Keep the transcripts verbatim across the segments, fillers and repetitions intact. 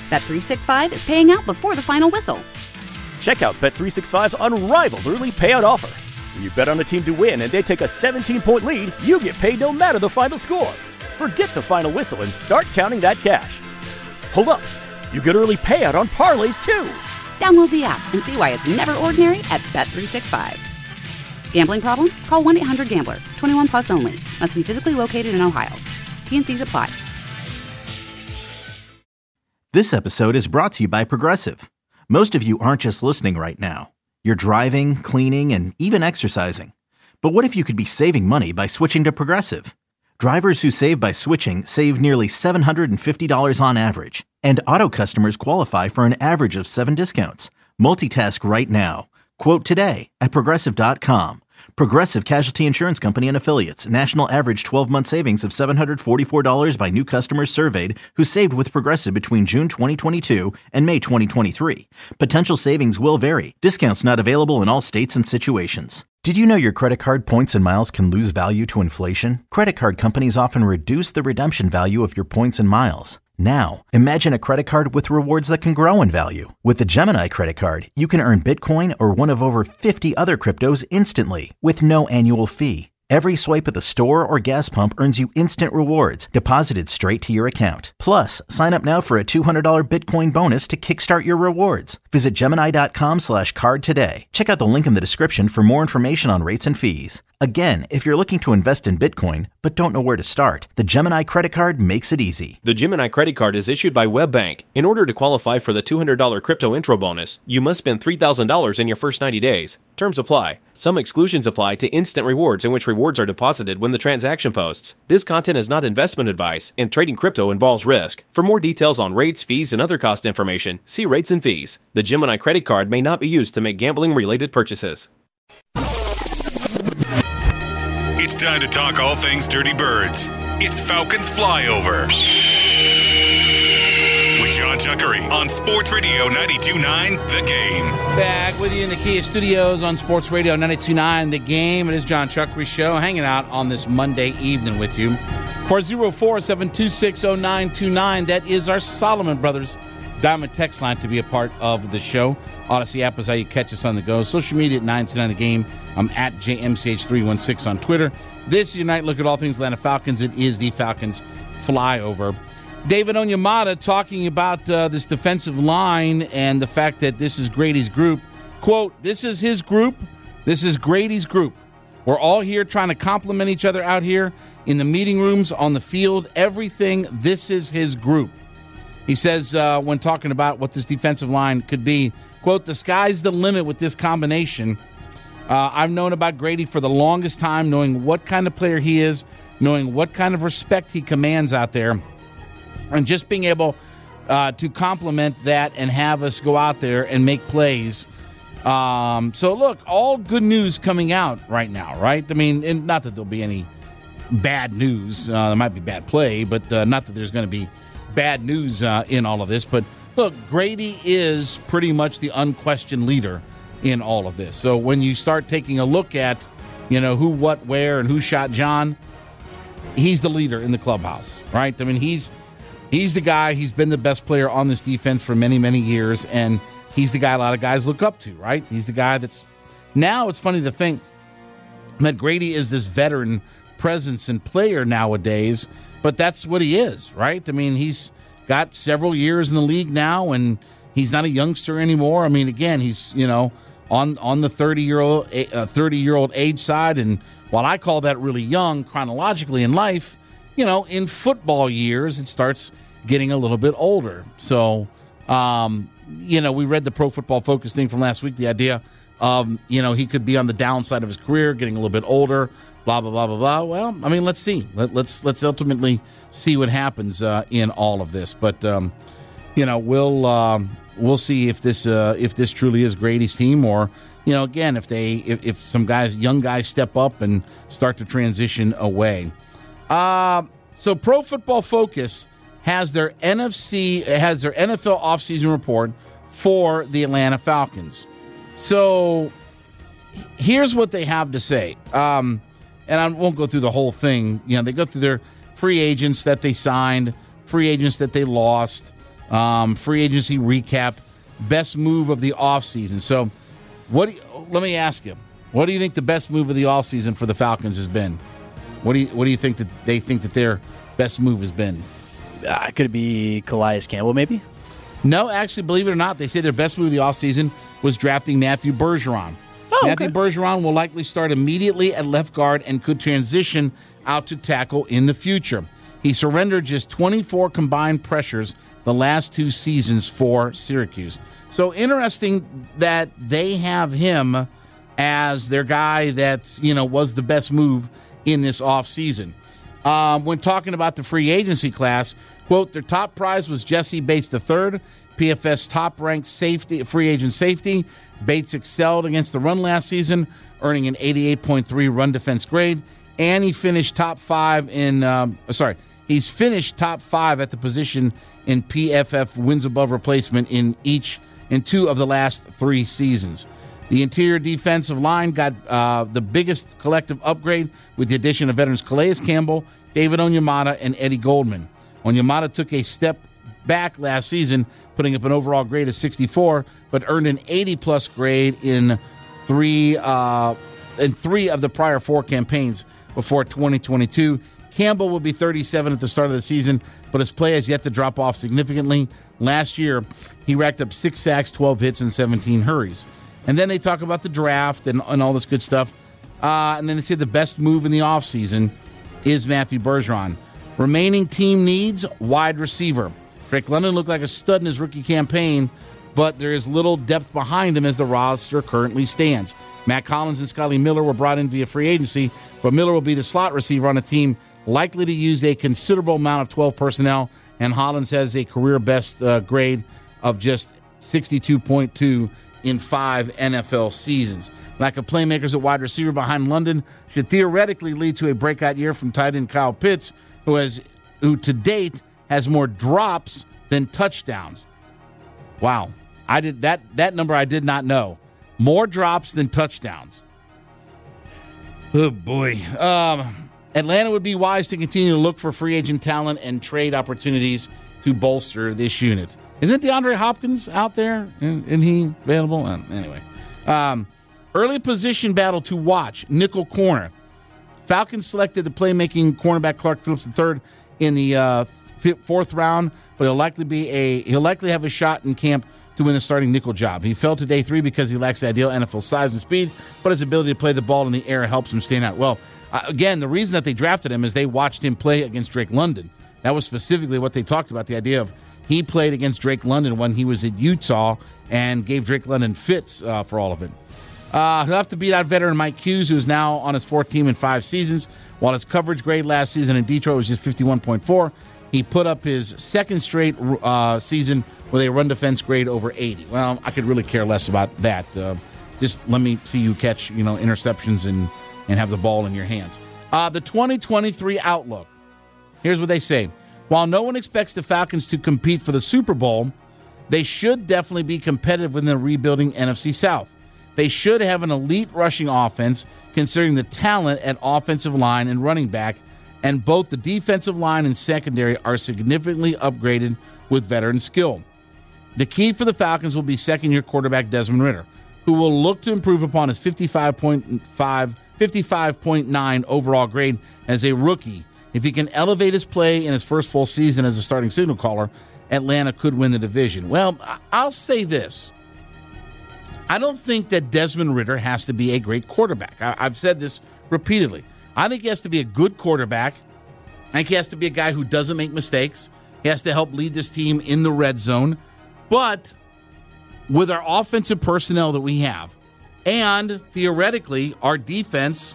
Bet three sixty-five is paying out before the final whistle. Check out Bet three sixty-five's unrivaled early payout offer. When you bet on a team to win and they take a seventeen-point lead, you get paid no matter the final score. Forget the final whistle and start counting that cash. Hold up. You get early payout on parlays, too. Download the app and see why it's never ordinary at Bet three sixty-five. Gambling problem? Call one eight hundred gambler. twenty-one plus only. Must be physically located in Ohio. T and C's apply. This episode is brought to you by Progressive. Most of you aren't just listening right now. You're driving, cleaning, and even exercising. But what if you could be saving money by switching to Progressive? Drivers who save by switching save nearly seven hundred fifty dollars on average. And auto customers qualify for an average of seven discounts. Multitask right now. Quote today at Progressive dot com. Progressive Casualty Insurance Company and Affiliates. National average twelve-month savings of seven hundred forty-four dollars by new customers surveyed who saved with Progressive between June twenty twenty-two and May twenty twenty-three. Potential savings will vary. Discounts not available in all states and situations. Did you know your credit card points and miles can lose value to inflation? Credit card companies often reduce the redemption value of your points and miles. Now, imagine a credit card with rewards that can grow in value. With the Gemini credit card, you can earn Bitcoin or one of over fifty other cryptos instantly with no annual fee. Every swipe at the store or gas pump earns you instant rewards deposited straight to your account. Plus, sign up now for a two hundred dollars Bitcoin bonus to kickstart your rewards. Visit Gemini.com slash card today. Check out the link in the description for more information on rates and fees. Again, if you're looking to invest in Bitcoin but don't know where to start, the Gemini credit card makes it easy. The Gemini credit card is issued by WebBank. In order to qualify for the two hundred dollars crypto intro bonus, you must spend three thousand dollars in your first ninety days. Terms apply. Some exclusions apply to instant rewards, in which rewards are deposited when the transaction posts. This content is not investment advice, and trading crypto involves risk. For more details on rates, fees, and other cost information, see rates and fees. The Gemini credit card may not be used to make gambling-related purchases. It's time to talk all things Dirty Birds. It's Falcons Flyover with John Chuckery on Sports Radio ninety-two point nine The Game. Back with you in the Kia Studios on Sports Radio ninety-two point nine The Game. It is John Chuckery Show, hanging out on this Monday evening with you. four oh four, seven two six, oh nine two nine. That is our Solomon Brothers Diamond text line to be a part of the show. Odyssey app is how you catch us on the go. Social media at nine two nine The Game. I'm at J M C H three one six on Twitter. This is your night look at all things Atlanta Falcons. It is the Falcons Flyover. David Onyemata talking about uh, this defensive line and the fact that this is Grady's group. Quote, this is his group. This is Grady's group. We're all here trying to complement each other out here in the meeting rooms, on the field, everything. This is his group. He says uh, when talking about what this defensive line could be, quote, the sky's the limit with this combination. Uh, I've known about Grady for the longest time, knowing what kind of player he is, knowing what kind of respect he commands out there, and just being able uh, to complement that and have us go out there and make plays. Um, so, look, all good news coming out right now, right? I mean, and not that there'll be any bad news. Uh, there might be bad play, but uh, not that there's going to be bad news uh, in all of this. But, look, Grady is pretty much the unquestioned leader in all of this. So when you start taking a look at, you know, who, what, where, and who shot John, he's the leader in the clubhouse, right? I mean, he's he's the guy. He's been the best player on this defense for many, many years, and he's the guy a lot of guys look up to, right? He's the guy that's – now it's funny to think that Grady is this veteran presence and player nowadays, but that's what he is, right? I mean, he's got several years in the league now, and he's not a youngster anymore. I mean, again, he's, you know, on on the thirty-year-old uh, thirty-year-old age side, and while I call that really young chronologically in life, you know, in football years, it starts getting a little bit older. So, um, you know, we read the Pro Football Focus thing from last week, the idea of, you know, he could be on the downside of his career, getting a little bit older, blah, blah, blah, blah, blah. Well, I mean, let's see. Let, let's let's ultimately see what happens uh, in all of this. But, um, you know, we'll uh, we'll see if this uh, if this truly is Grady's team, or, you know, again, if they if, if some guys, young guys, step up and start to transition away. Uh, so Pro Football Focus has their N F C has their N F L offseason report for the Atlanta Falcons. So here's what they have to say. Um, and I won't go through the whole thing. You know, they go through their free agents that they signed, free agents that they lost, Um, free agency recap, best move of the offseason. So, what? Do you, let me ask you, what do you think the best move of the offseason for the Falcons has been? What do you What do you think that they think that their best move has been? Uh, could it be Calais Campbell, maybe? No, actually, believe it or not, they say their best move of the offseason was drafting Matthew Bergeron. Oh, Matthew okay. Bergeron will likely start immediately at left guard and could transition out to tackle in the future. He surrendered just twenty-four combined pressures the last two seasons for Syracuse. So interesting that they have him as their guy that, you know, was the best move in this offseason. Um, when talking about the free agency class, quote, their top prize was Jesse Bates the third, P F F's top-ranked safety, free agent safety. Bates excelled against the run last season, earning an eighty-eight point three run defense grade, and he finished top five in, um, sorry, he's finished top five at the position in P F F wins above replacement in each, in two of the last three seasons. The interior defensive line got uh, the biggest collective upgrade with the addition of veterans Calais Campbell, David Onyemata, and Eddie Goldman. Onyemata took a step back last season, putting up an overall grade of sixty-four, but earned an eighty-plus grade in three uh, in three of the prior four campaigns before twenty twenty-two. Campbell will be thirty-seven at the start of the season, but his play has yet to drop off significantly. Last year, he racked up six sacks, twelve hits, and seventeen hurries. And then they talk about the draft and, and all this good stuff. Uh, and then they say the best move in the offseason is Matthew Bergeron. Remaining team needs, wide receiver. Drake London looked like a stud in his rookie campaign, but there is little depth behind him as the roster currently stands. Matt Collins and Scotty Miller were brought in via free agency, but Miller will be the slot receiver on a team likely to use a considerable amount of twelve personnel, and Hollins has a career-best uh, grade of just sixty-two point two in five N F L seasons. Lack of playmakers at wide receiver behind London should theoretically lead to a breakout year from tight end Kyle Pitts, who has, who to date has more drops than touchdowns. Wow, I did that. That number I did not know. More drops than touchdowns. Oh boy. Um, Atlanta would be wise to continue to look for free agent talent and trade opportunities to bolster this unit. Isn't DeAndre Hopkins out there? Isn't he available? Uh, anyway. Um, early position battle to watch. Nickel corner. Falcons selected the playmaking cornerback Clark Phillips the third in the uh, fourth round, but he'll likely be a he'll likely have a shot in camp to win the starting nickel job. He fell to day three because he lacks the ideal N F L size and speed, but his ability to play the ball in the air helps him stand out. Well, uh, again, the reason that they drafted him is they watched him play against Drake London. That was specifically what they talked about, the idea of he played against Drake London when he was at Utah and gave Drake London fits uh, for all of it. Uh, he'll have to beat out veteran Mike Hughes, who is now on his fourth team in five seasons. While his coverage grade last season in Detroit was just fifty-one point four, he put up his second straight uh, season with a run defense grade over eighty. Well, I could really care less about that. Uh, just let me see you catch, you know, interceptions and, and have the ball in your hands. Uh, the twenty twenty-three outlook. Here's what they say. While no one expects the Falcons to compete for the Super Bowl, they should definitely be competitive within the rebuilding N F C South. They should have an elite rushing offense, considering the talent at offensive line and running back, and both the defensive line and secondary are significantly upgraded with veteran skill. The key for the Falcons will be second-year quarterback Desmond Ridder, who will look to improve upon his fifty-five point five, fifty-five point nine overall grade as a rookie. If he can elevate his play in his first full season as a starting signal caller, Atlanta could win the division. Well, I'll say this. I don't think that Desmond Ridder has to be a great quarterback. I, I've said this repeatedly. I think he has to be a good quarterback. I think he has to be a guy who doesn't make mistakes. He has to help lead this team in the red zone. But with our offensive personnel that we have, and theoretically our defense,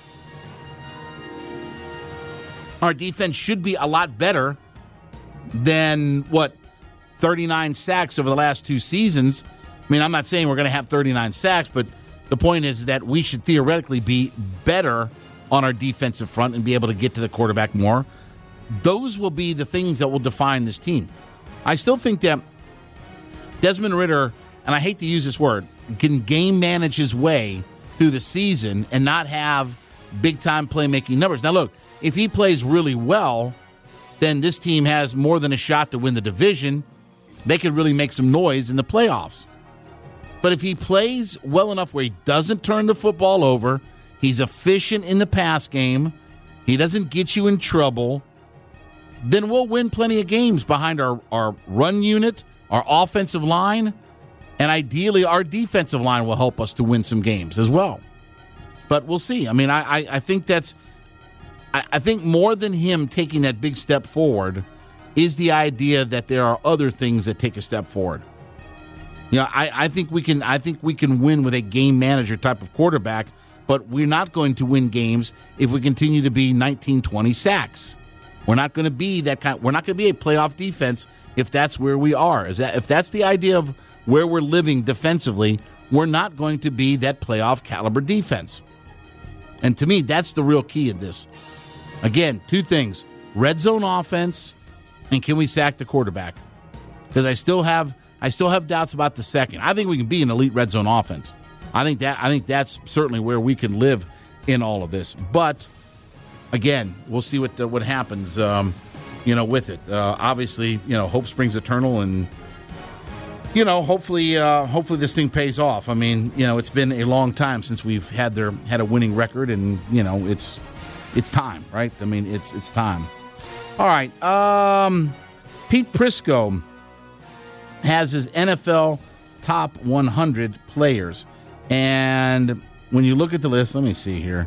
our defense should be a lot better than, what, thirty-nine sacks over the last two seasons. I mean, I'm not saying we're going to have thirty-nine sacks, but the point is that we should theoretically be better on our defensive front and be able to get to the quarterback more. Those will be the things that will define this team. I still think that Desmond Ridder, and I hate to use this word, can game manage his way through the season and not have big-time playmaking numbers. Now, look, if he plays really well, then this team has more than a shot to win the division. they could really make some noise in the playoffs. But if he plays well enough where he doesn't turn the football over, he's efficient in the pass game, he doesn't get you in trouble, then we'll win plenty of games behind our, our run unit, our offensive line, and ideally our defensive line will help us to win some games as well. But we'll see. I mean, I, I, I think that's I, I think more than him taking that big step forward is the idea that there are other things that take a step forward. You know, I, I think we can I think we can win with a game manager type of quarterback, but we're not going to win games if we continue to be nineteen, twenty sacks. We're not going to be that kind we're not going to be a playoff defense if that's where we are. Is that if that's the idea of where we're living defensively, we're not going to be that playoff caliber defense. And to me, that's the real key of this. Again, two things. Red zone offense, and can we sack the quarterback? Because I still have I still have doubts about the second. I think we can be an elite red zone offense. I think that I think that's certainly where we can live in all of this. But again, we'll see what uh, what happens, um, you know, with it. Uh, obviously, you know, hope springs eternal, and you know, hopefully, uh, hopefully this thing pays off. I mean, you know, it's been a long time since we've had their had a winning record, and you know, it's it's time, right? I mean, it's it's time. All right, um, Pete Prisco has his N F L top one hundred players, and when you look at the list, let me see here.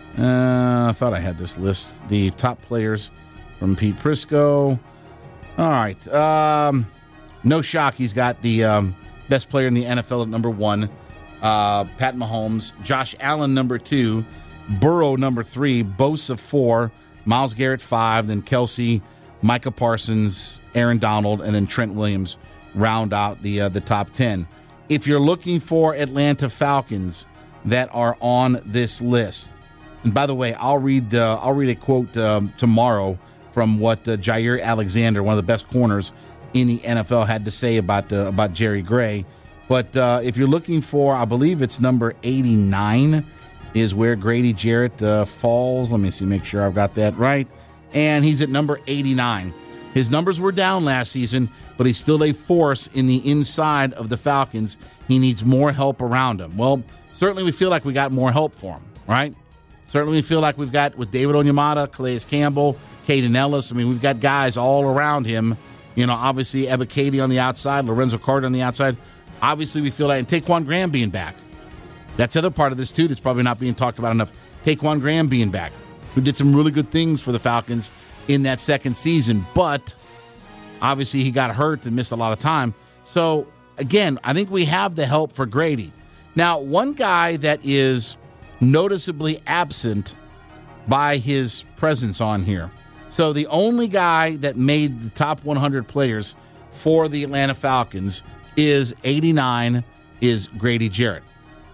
Uh, I thought I had this list. The top players from Pete Prisco. All right. Um, no shock. He's got the um, best player in the N F L at number one, uh, Pat Mahomes. Josh Allen, number two. Burrow, number three. Bosa, four. Myles Garrett, five. Then Kelsey, Micah Parsons, Aaron Donald, and then Trent Williams round out the uh, the top ten. If you're looking for Atlanta Falcons that are on this list, and by the way, I'll read uh, I'll read a quote um, tomorrow from what uh, Jair Alexander, one of the best corners in the N F L, had to say about uh, about Jerry Gray. But uh, if you're looking for, I believe it's number eighty-nine is where Grady Jarrett uh, falls. Let me see, make sure I've got that right. And he's at number eighty-nine. His numbers were down last season, but he's still a force in the inside of the Falcons. He needs more help around him. Well, certainly we feel like we got more help for him, right? Certainly we feel like we've got with David Onyemata, Calais Campbell, Caden Ellis. I mean, we've got guys all around him. You know, obviously Ebiketie on the outside, Lorenzo Carter on the outside. Obviously we feel like, and Taquan Graham being back. That's the other part of this, too, that's probably not being talked about enough. Taquan Graham being back, who did some really good things for the Falcons in that second season, but obviously he got hurt and missed a lot of time. So, again, I think we have the help for Grady. Now, one guy that is noticeably absent by his presence on here. So the only guy that made the top one hundred players for the Atlanta Falcons is eighty-nine, is Grady Jarrett.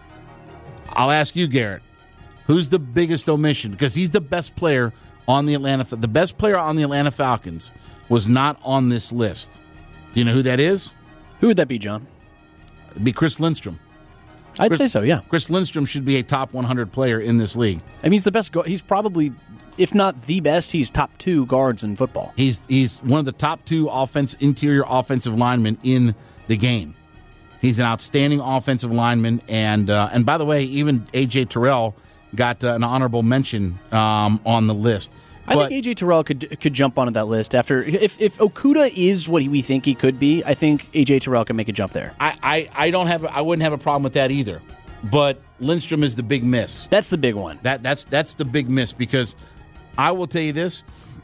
I'll ask you, Garrett, who's the biggest omission? Because he's the best player on the Atlanta, the best player on the Atlanta Falcons was not on this list. Do you know who that is? Who would that be, John? It'd be Chris Lindstrom. I'd Chris, say so, yeah. Chris Lindstrom should be a top one hundred player in this league. I mean, he's the best. He's probably, if not the best, he's top two guards in football. He's he's one of the top two offense interior offensive linemen in the game. He's an outstanding offensive lineman, and uh, and by the way, even A J Terrell got uh, an honorable mention um, on the list. I but, think A J Terrell could could jump onto that list after if if Okudah is what we think he could be. I think A J Terrell can make a jump there. I, I, I don't have I wouldn't have a problem with that either, but Lindstrom is the big miss. That's the big one. That that's that's the big miss because I will tell you this.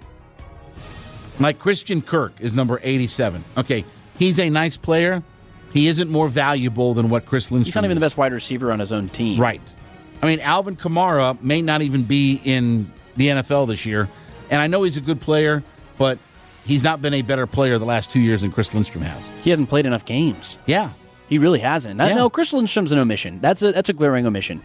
Like Christian Kirk is number eighty-seven. Okay, he's a nice player. He isn't more valuable than what Chris Lindstrom is. He's not even is. the best wide receiver on his own team. Right. I mean, Alvin Kamara may not even be in the N F L this year, and I know he's a good player, but he's not been a better player the last two years than Chris Lindstrom has. He hasn't played enough games. Yeah. He really hasn't. Yeah. No, Chris Lindstrom's an omission. That's a that's a glaring omission.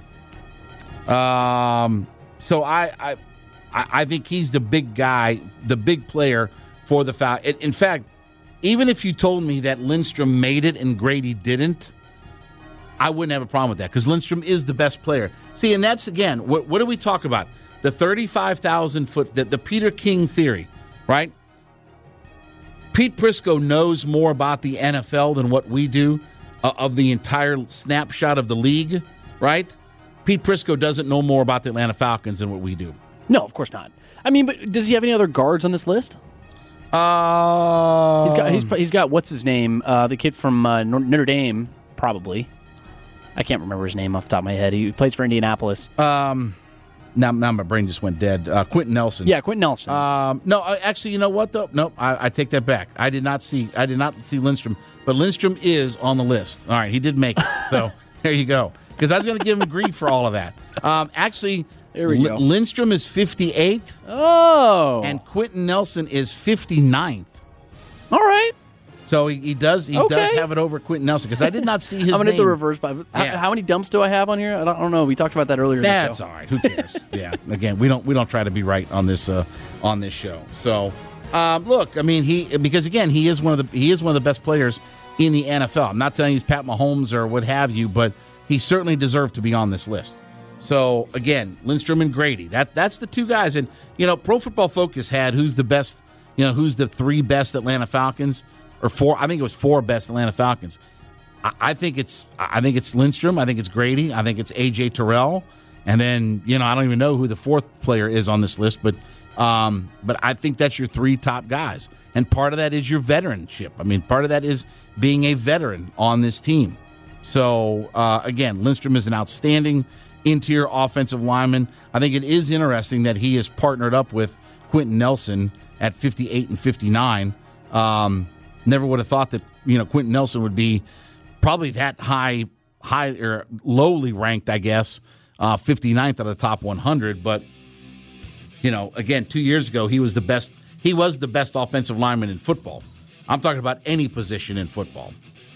Um. So I I I think he's the big guy, the big player for the Falcons. In fact, even if you told me that Lindstrom made it and Grady didn't, I wouldn't have a problem with that because Lindstrom is the best player. See, and that's, again, what, what do we talk about? The thirty-five thousand foot, the, the Peter King theory, right? Pete Prisco knows more about the N F L than what we do, uh, of the entire snapshot of the league, right? Pete Prisco doesn't know more about the Atlanta Falcons than what we do. No, of course not. I mean, but does he have any other guards on this list? Uh, he's got he's, he's got what's his name? Uh, the kid from uh, Notre Dame, probably. I can't remember his name off the top of my head. He plays for Indianapolis. Um, now, now my brain just went dead. Uh, Quentin Nelson. Yeah, Quentin Nelson. Um, no, actually, you know what though? Nope, I, I take that back. I did not see. I did not see Lindstrom, but Lindstrom is on the list. All right, he did make it. So there you go. Because I was going to give him grief for all of that. Um, actually. There we go. L- Lindstrom is fifty-eighth. Oh. And Quentin Nelson is fifty-ninth. All right. So he, he does he okay. does have it over Quentin Nelson because I did not see his name. I'm going to hit the reverse. By, yeah. how, how many dumps do I have on here? I don't, I don't know. We talked about that earlier. That's in the show. all right. Who cares? Yeah. Again, we don't we don't try to be right on this uh, on this show. So um, look, I mean he because again he is one of the he is one of the best players in the N F L. I'm not saying he's Pat Mahomes or what have you, but he certainly deserved to be on this list. So, again, Lindstrom and Grady. That That's the two guys. And, you know, Pro Football Focus had who's the best, you know, who's the three best Atlanta Falcons, or four, I think it was four best Atlanta Falcons. I, I think it's I think it's Lindstrom. I think it's Grady. I think it's A J Terrell. And then, you know, I don't even know who the fourth player is on this list, but um, but I think that's your three top guys. And part of that is your veteranship. I mean, part of that is being a veteran on this team. So, uh, again, Lindstrom is an outstanding interior offensive lineman. I think it is interesting that he is partnered up with Quentin Nelson at fifty-eight and fifty-nine. Um, never would have thought that, you know, Quentin Nelson would be probably that high, high or lowly ranked, I guess, uh, fifty-ninth out of the top one hundred. But, you know, again, two years ago, he was the best. He was the best offensive lineman in football. I'm talking about any position in football.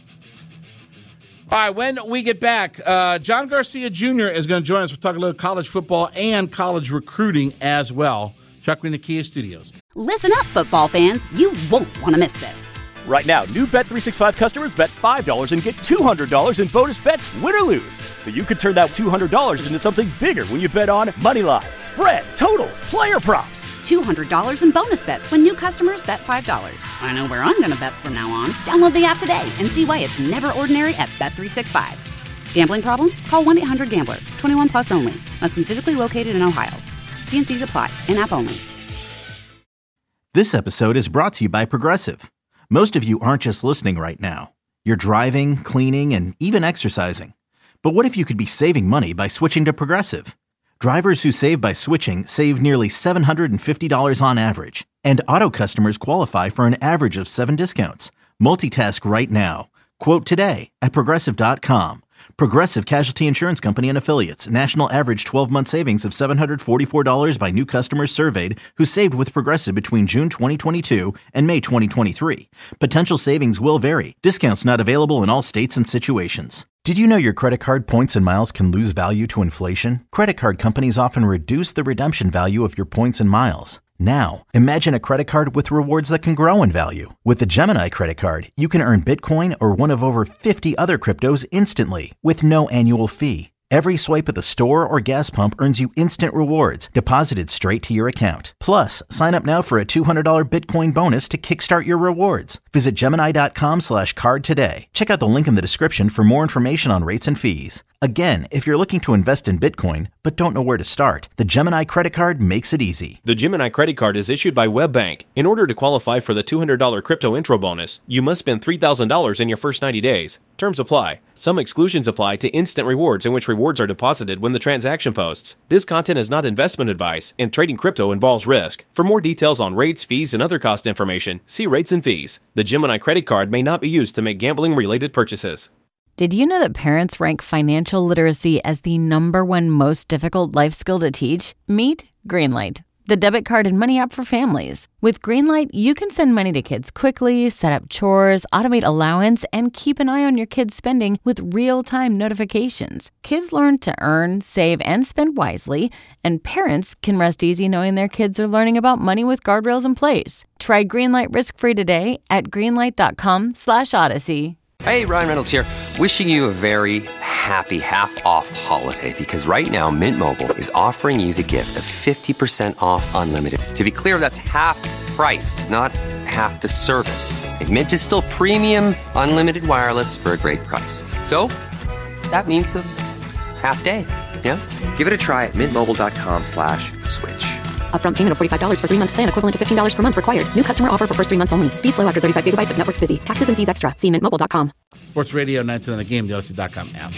All right, when we get back, uh, John Garcia Junior is going to join us. We'll talk a little college football and college recruiting as well. Chuck in the Kia Studios. Listen up, football fans. You won't want to miss this. Right now, new Bet three sixty-five customers bet five dollars and get two hundred dollars in bonus bets, win or lose. So you could turn that two hundred dollars into something bigger when you bet on moneyline, spread, totals, player props. two hundred dollars in bonus bets when new customers bet five dollars. I know where I'm going to bet from now on. Download the app today and see why it's never ordinary at Bet three sixty-five. Gambling problem? Call one eight hundred gambler. twenty-one plus only. Must be physically located in Ohio. T N Cs apply. In-app only. This episode is brought to you by Progressive. Most of you aren't just listening right now. You're driving, cleaning, and even exercising. But what if you could be saving money by switching to Progressive? Drivers who save by switching save nearly seven hundred fifty dollars on average. And auto customers qualify for an average of seven discounts. Multitask right now. Quote today at Progressive dot com. Progressive Casualty Insurance Company and Affiliates. National average twelve-month savings of seven hundred forty-four dollars by new customers surveyed who saved with Progressive between June twenty twenty-two and May twenty twenty-three. Potential savings will vary. Discounts not available in all states and situations. Did you know your credit card points and miles can lose value to inflation? Credit card companies often reduce the redemption value of your points and miles. Now, imagine a credit card with rewards that can grow in value. With the Gemini credit card, you can earn Bitcoin or one of over fifty other cryptos instantly with no annual fee. Every swipe at the store or gas pump earns you instant rewards deposited straight to your account. Plus, sign up now for a two hundred dollars Bitcoin bonus to kickstart your rewards. Visit Gemini.com slash card today. Check out the link in the description for more information on rates and fees. Again, if you're looking to invest in Bitcoin but don't know where to start, the Gemini credit card makes it easy. The Gemini credit card is issued by WebBank. In order to qualify for the two hundred dollars crypto intro bonus, you must spend three thousand dollars in your first ninety days. Terms apply. Some exclusions apply to instant rewards, in which rewards are deposited when the transaction posts. This content is not investment advice, and trading crypto involves risk. For more details on rates, fees, and other cost information, see rates and fees. The Gemini credit card may not be used to make gambling-related purchases. Did you know that parents rank financial literacy as the number one most difficult life skill to teach? Meet Greenlight, the debit card and money app for families. With Greenlight, you can send money to kids quickly, set up chores, automate allowance, and keep an eye on your kids' spending with real-time notifications. Kids learn to earn, save, and spend wisely, and parents can rest easy knowing their kids are learning about money with guardrails in place. Try Greenlight risk-free today at greenlight.com slash odyssey. Hey, Ryan Reynolds here, wishing you a very happy half-off holiday, because right now Mint Mobile is offering you the gift of fifty percent off unlimited. To be clear, that's half price, not half the service. And Mint is still premium, unlimited wireless for a great price. So that means a half day. Yeah? Give it a try at mintmobile.com slash switch. Upfront payment of forty-five dollars for three-month plan equivalent to fifteen dollars per month required. New customer offer for first three months only. Speed slow after thirty-five gigabytes if network's busy. Taxes and fees extra. See mint mobile dot com. Sports Radio ninety-two nine The Game, the Odyssey dot com app.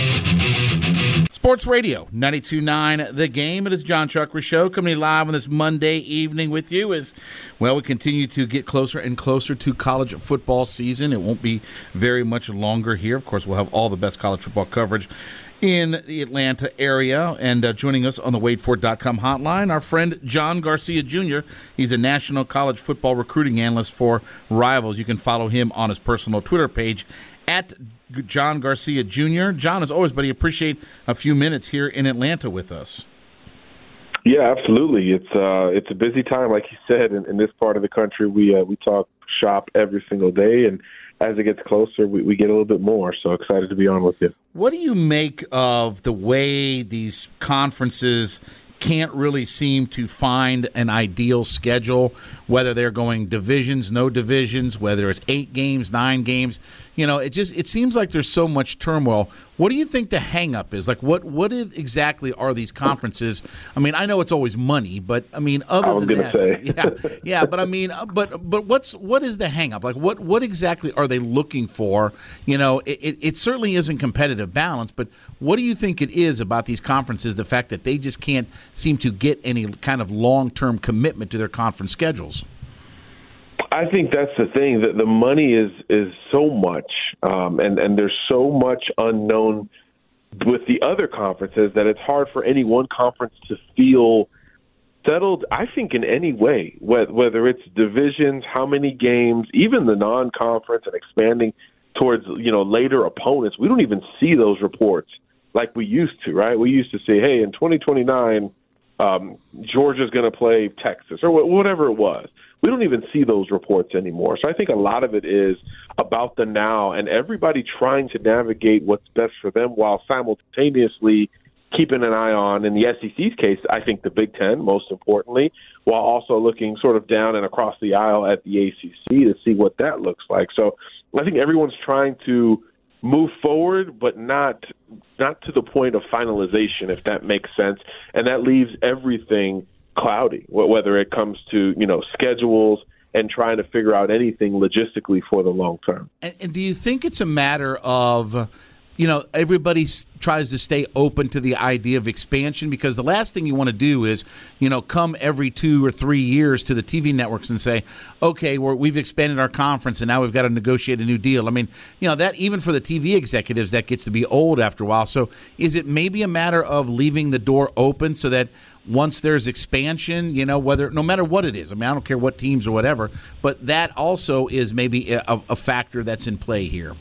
Sports Radio ninety-two nine The Game. It is John Chuckery Show coming live on this Monday evening with you as, well, we continue to get closer and closer to college football season. It won't be very much longer here. Of course, we'll have all the best college football coverage in the Atlanta area. And uh, joining us on the Wade Ford dot com hotline, our friend John Garcia Junior He's a national college football recruiting analyst for Rivals. You can follow him on his personal Twitter page at John Garcia Junior John, as always, buddy, appreciate a few minutes here in Atlanta with us. Yeah, absolutely. It's uh, it's a busy time, like you said, in, in this part of the country. We uh, we talk shop every single day, and as it gets closer, we, we get a little bit more. So excited to be on with you. What do you make of the way these conferences can't really seem to find an ideal schedule, whether they're going divisions, no divisions, whether it's eight games, nine games? You know, it just it seems like there's so much turmoil. What do you think the hang-up is? Like, what what is, exactly are these conferences? I mean, I know it's always money, but I mean, other I was than gonna that, say. yeah, yeah. But I mean, but but what's what is the hang-up? Like, what what exactly are they looking for? You know, it, it, it certainly isn't competitive balance, but what do you think it is about these conferences? The fact that they just can't seem to get any kind of long-term commitment to their conference schedules. I think that's the thing, that the money is is so much, um, and, and there's so much unknown with the other conferences that it's hard for any one conference to feel settled, I think, in any way, whether it's divisions, how many games, even the non-conference and expanding towards, you know, later opponents. We don't even see those reports like we used to, right? We used to say, hey, in twenty twenty-nine, um, Georgia's going to play Texas or whatever it was. We don't even see those reports anymore. So I think a lot of it is about the now and everybody trying to navigate what's best for them while simultaneously keeping an eye on, in the S E C's case, I think the Big Ten, most importantly, while also looking sort of down and across the aisle at the A C C to see what that looks like. So I think everyone's trying to move forward, but not not to the point of finalization, if that makes sense. And that leaves everything cloudy, whether it comes to, you know, schedules and trying to figure out anything logistically for the long term. And, and do you think it's a matter of, you know, everybody s- tries to stay open to the idea of expansion? Because the last thing you want to do is, you know, come every two or three years to the T V networks and say, okay, we're, we've expanded our conference and now we've got to negotiate a new deal. I mean, you know, that even for the T V executives, that gets to be old after a while. So is it maybe a matter of leaving the door open so that once there's expansion, you know, whether no matter what it is, I mean, I don't care what teams or whatever, but that also is maybe a, a factor that's in play here?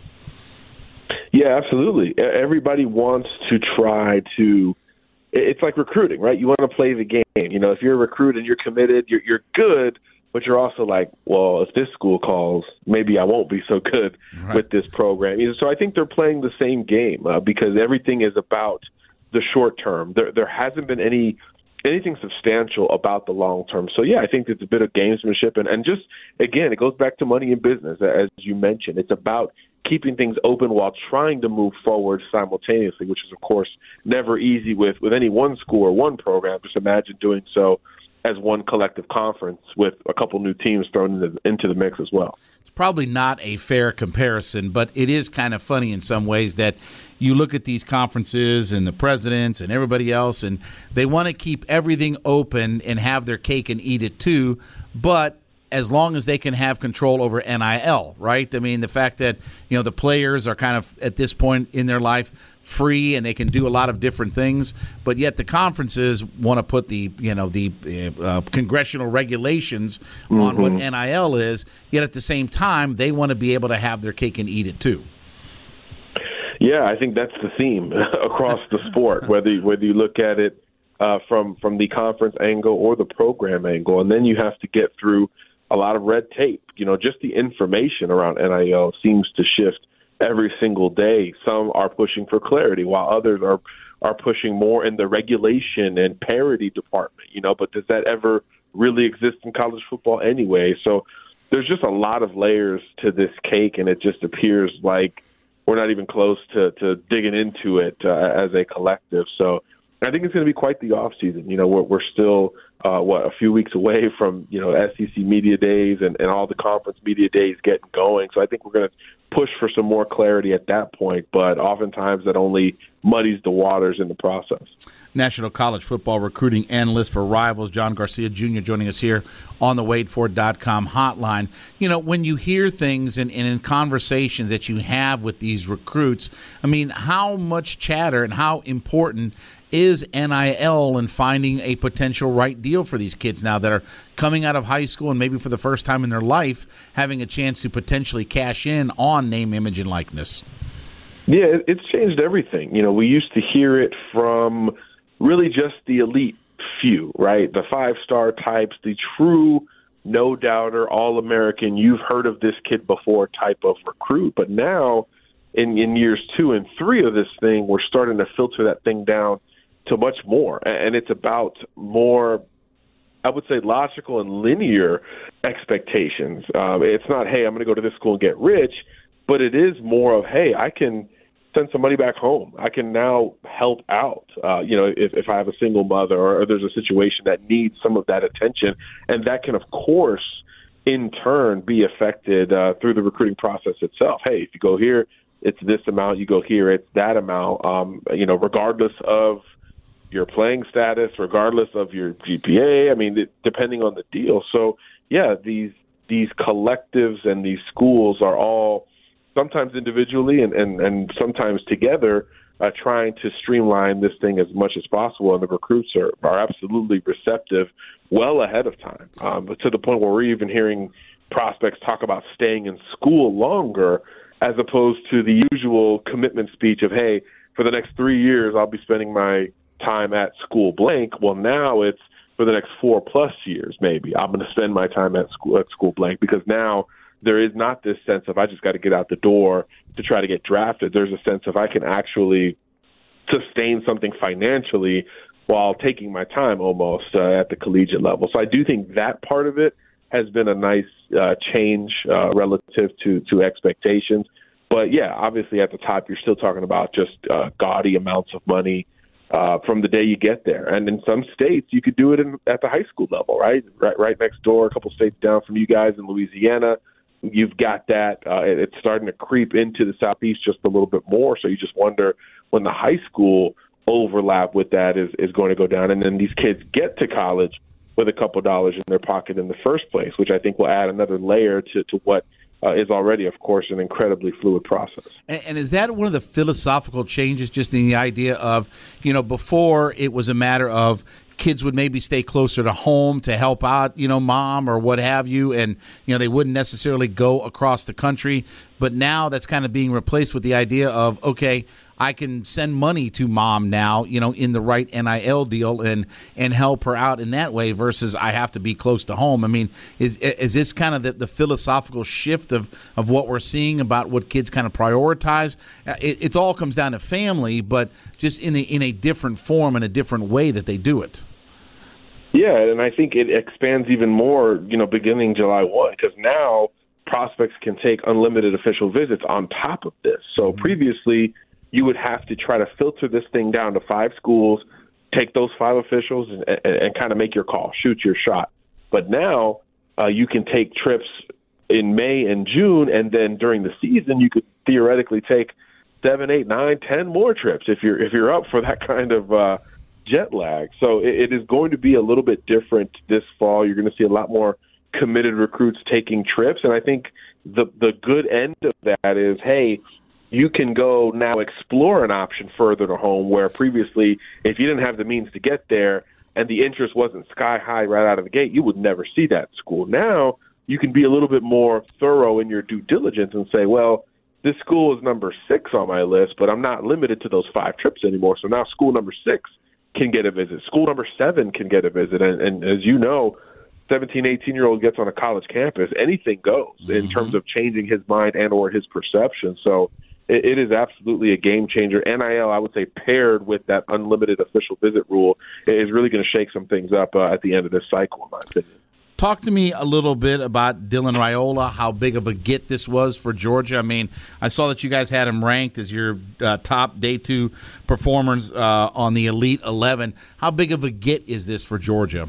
Yeah, absolutely. Everybody wants to try to – it's like recruiting, right? You want to play the game. You know, if you're a recruit and you're committed, you're, you're good, but you're also like, well, if this school calls, maybe I won't be so good right. with this program. So I think they're playing the same game uh, because everything is about the short term. There, there hasn't been any – anything substantial about the long term. So, yeah, I think it's a bit of gamesmanship. And, and just, again, it goes back to money in business, as you mentioned. It's about keeping things open while trying to move forward simultaneously, which is, of course, never easy with, with any one school or one program. Just imagine doing so as one collective conference with a couple new teams thrown into, into the mix as well. Probably not a fair comparison, but it is kind of funny in some ways that you look at these conferences and the presidents and everybody else, and they want to keep everything open and have their cake and eat it too, but as long as they can have control over N I L, right? I mean, the fact that, you know, the players are kind of at this point in their life free and they can do a lot of different things, but yet the conferences want to put the, you know, the uh, congressional regulations mm-hmm. on what N I L is, yet at the same time, they want to be able to have their cake and eat it too. Yeah, I think that's the theme across the sport, whether, whether you look at it uh, from, from the conference angle or the program angle, and then you have to get through a lot of red tape. You know, just the information around N I L seems to shift every single day. Some are pushing for clarity, while others are are pushing more in the regulation and parity department. You know, but does that ever really exist in college football anyway? So there's just a lot of layers to this cake, and it just appears like we're not even close to, to digging into it uh, as a collective. So I think it's going to be quite the off season. You know, we're, we're still, uh, what, a few weeks away from, you know, S E C media days and, and all the conference media days getting going. So I think we're going to push for some more clarity at that point, but oftentimes that only muddies the waters in the process. National College Football recruiting analyst for Rivals, John Garcia Junior joining us here on the wait for dot com hotline. You know, when you hear things and, and in conversations that you have with these recruits, I mean, how much chatter and how important is N I L and finding a potential right deal for these kids now that are coming out of high school and maybe for the first time in their life having a chance to potentially cash in on name, image, and likeness? Yeah, it's changed everything. You know, we used to hear it from really just the elite few, right? The five-star types, the true no-doubter, all-American, you've heard of this kid before type of recruit. But now, in, in years two and three of this thing, we're starting to filter that thing down to much more. And it's about more, I would say, logical and linear expectations. Um, it's not, hey, I'm going to go to this school and get rich, but it is more of, hey, I can send some money back home. I can now help out, uh, you know, if, if I have a single mother or, or there's a situation that needs some of that attention. And that can, of course, in turn be affected uh, through the recruiting process itself. Hey, if you go here, it's this amount. You go here, it's that amount, um, you know, regardless of your playing status, regardless of your G P A. I mean, it, depending on the deal. So, yeah, these these collectives and these schools are all sometimes individually and, and, and sometimes together uh, trying to streamline this thing as much as possible. And the recruits are, are absolutely receptive well ahead of time, um, but to the point where we're even hearing prospects talk about staying in school longer as opposed to the usual commitment speech of, hey, for the next three years, I'll be spending my time at school blank. Well, now it's for the next four plus years, maybe I'm going to spend my time at school at school blank, because now there is not this sense of I just got to get out the door to try to get drafted. There's a sense of I can actually sustain something financially while taking my time almost uh, at the collegiate level. So I do think that part of it has been a nice uh, change uh, relative to, to expectations. But, yeah, obviously at the top you're still talking about just uh, gaudy amounts of money uh, from the day you get there. And in some states you could do it in, at the high school level, right? Right, right next door, a couple states down from you guys in Louisiana. You've got that. Uh, it's starting to creep into the Southeast just a little bit more. So you just wonder when the high school overlap with that is, is going to go down. And then these kids get to college with a couple dollars in their pocket in the first place, which I think will add another layer to, to what uh, is already, of course, an incredibly fluid process. And, and is that one of the philosophical changes, just in the idea of, you know, before it was a matter of kids would maybe stay closer to home to help out, you know, mom or what have you, and, you know, they wouldn't necessarily go across the country. But now that's kind of being replaced with the idea of, okay, I can send money to mom now, you know, in the right N I L deal and and help her out in that way versus I have to be close to home. I mean, is is this kind of the, the philosophical shift of, of what we're seeing about what kids kind of prioritize? It, it all comes down to family, but just in a, in a different form and a different way that they do it. Yeah, and I think it expands even more, you know, beginning July first, because now prospects can take unlimited official visits on top of this. So mm-hmm. previously, you would have to try to filter this thing down to five schools, take those five officials, and, and, and kind of make your call, shoot your shot. But now uh, you can take trips in May and June, and then during the season, you could theoretically take seven, eight, nine, ten more trips if you're if you're up for that kind of uh, jet lag. So it, it is going to be a little bit different this fall. You're going to see a lot more committed recruits taking trips, and I think the the good end of that is, hey, you can go now explore an option further to home where previously, if you didn't have the means to get there and the interest wasn't sky high right out of the gate, you would never see that school. Now you can be a little bit more thorough in your due diligence and say, well, this school is number six on my list, but I'm not limited to those five trips anymore. So now school number six can get a visit. School number seven can get a visit. And, and as you know, seventeen, eighteen-year-old gets on a college campus, anything goes mm-hmm. in terms of changing his mind and or his perception. So it is absolutely a game changer. N I L, I would say, paired with that unlimited official visit rule, is really going to shake some things up uh, at the end of this cycle, in my opinion. Talk to me a little bit about Dylan Raiola, how big of a get this was for Georgia. I mean, I saw that you guys had him ranked as your uh, top day two performers uh, on the Elite eleven. How big of a get is this for Georgia?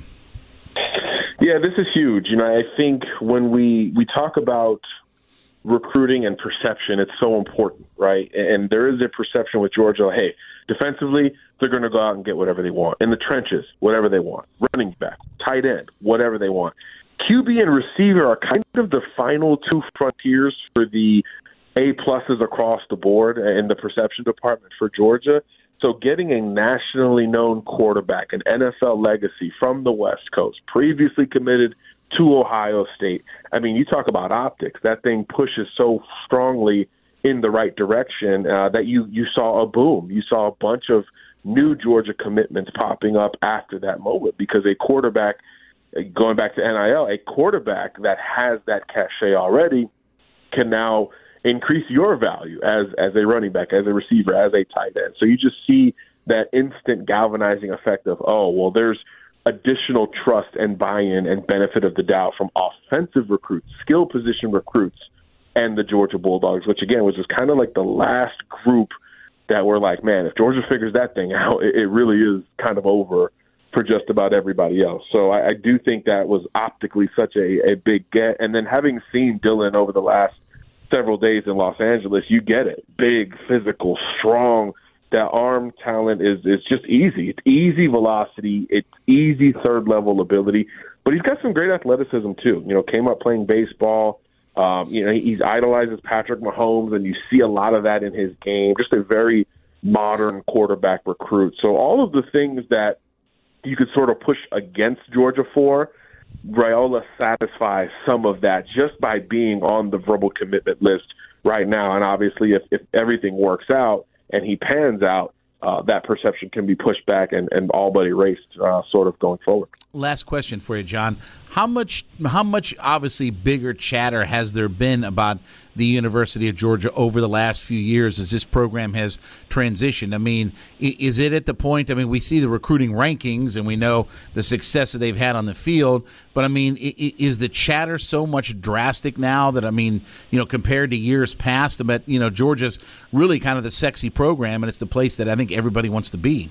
Yeah, this is huge. You know, I think when we, we talk about recruiting and perception, it's so important, right? And there is a perception with Georgia, hey, defensively, they're going to go out and get whatever they want. In the trenches, whatever they want. Running back, tight end, whatever they want. Q B and receiver are kind of the final two frontiers for the A-pluses across the board in the perception department for Georgia. So getting a nationally known quarterback, an N F L legacy from the West Coast, previously committed to Ohio State. I mean, you talk about optics. That thing pushes so strongly in the right direction uh, that you, you saw a boom. You saw a bunch of new Georgia commitments popping up after that moment because a quarterback, going back to N I L, a quarterback that has that cachet already can now increase your value as as a running back, as a receiver, as a tight end. So you just see that instant galvanizing effect of, oh, well, there's additional trust and buy-in and benefit of the doubt from offensive recruits, skill position recruits, and the Georgia Bulldogs, which, again, was just kind of like the last group that were like, man, if Georgia figures that thing out, it, it really is kind of over for just about everybody else. So I, I do think that was optically such a, a big get. And then having seen Dylan over the last several days in Los Angeles, you get it. Big, physical, strong. That arm talent is is just easy. It's easy velocity. It's easy third-level ability. But he's got some great athleticism, too. You know, came up playing baseball. Um, you know, he idolizes Patrick Mahomes, and you see a lot of that in his game. Just a very modern quarterback recruit. So all of the things that you could sort of push against Georgia for, Raiola satisfies some of that just by being on the verbal commitment list right now. And obviously, if, if everything works out and he pans out, uh, that perception can be pushed back and, and all but erased uh, sort of going forward. Last question for you, John. How much, how much obviously bigger chatter has there been about the University of Georgia over the last few years as this program has transitioned? I mean, is it at the point, I mean, we see the recruiting rankings and we know the success that they've had on the field, but I mean, is the chatter so much drastic now that, I mean, you know, compared to years past, but, you know, Georgia's really kind of the sexy program and it's the place that I think everybody wants to be?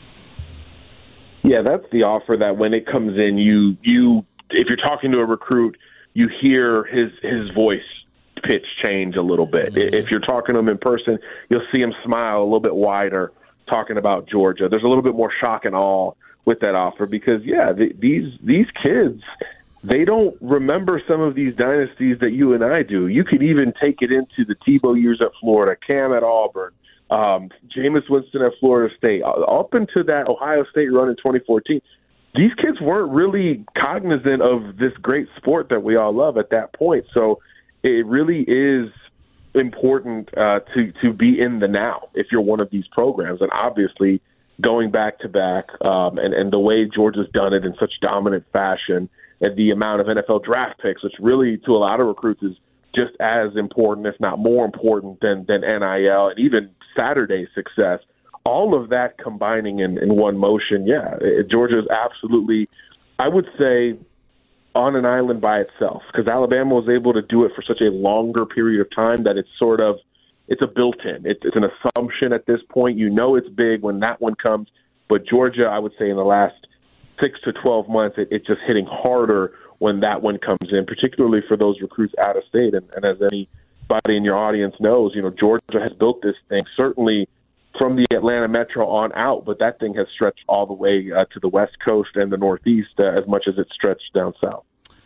Yeah, that's the offer that when it comes in, you you if you're talking to a recruit, you hear his his voice pitch change a little bit. Mm-hmm. If you're talking to him in person, you'll see him smile a little bit wider talking about Georgia. There's a little bit more shock and awe with that offer because, yeah, the, these these kids, they don't remember some of these dynasties that you and I do. You could even take it into the Tebow years at Florida, Cam at Auburn, Um, Jameis Winston at Florida State, up into that Ohio State run in twenty fourteen, these kids weren't really cognizant of this great sport that we all love at that point. So it really is important uh, to to be in the now if you're one of these programs. And obviously, going back to back, um, and and the way Georgia's done it in such dominant fashion, and the amount of N F L draft picks, which really to a lot of recruits is just as important, if not more important, than than N I L and even Saturday's success, all of that combining in, in one motion, yeah, it, Georgia is absolutely, I would say, on an island by itself because Alabama was able to do it for such a longer period of time that it's sort of, it's a built-in. It's, it's an assumption at this point. You know it's big when that one comes, but Georgia, I would say in the last six to twelve months, it, it's just hitting harder when that one comes in, particularly for those recruits out of state. And, and as anybody in your audience knows, you know, Georgia has built this thing certainly from the Atlanta metro on out, but that thing has stretched all the way uh, to the West Coast and the Northeast uh, as much as it's stretched down south.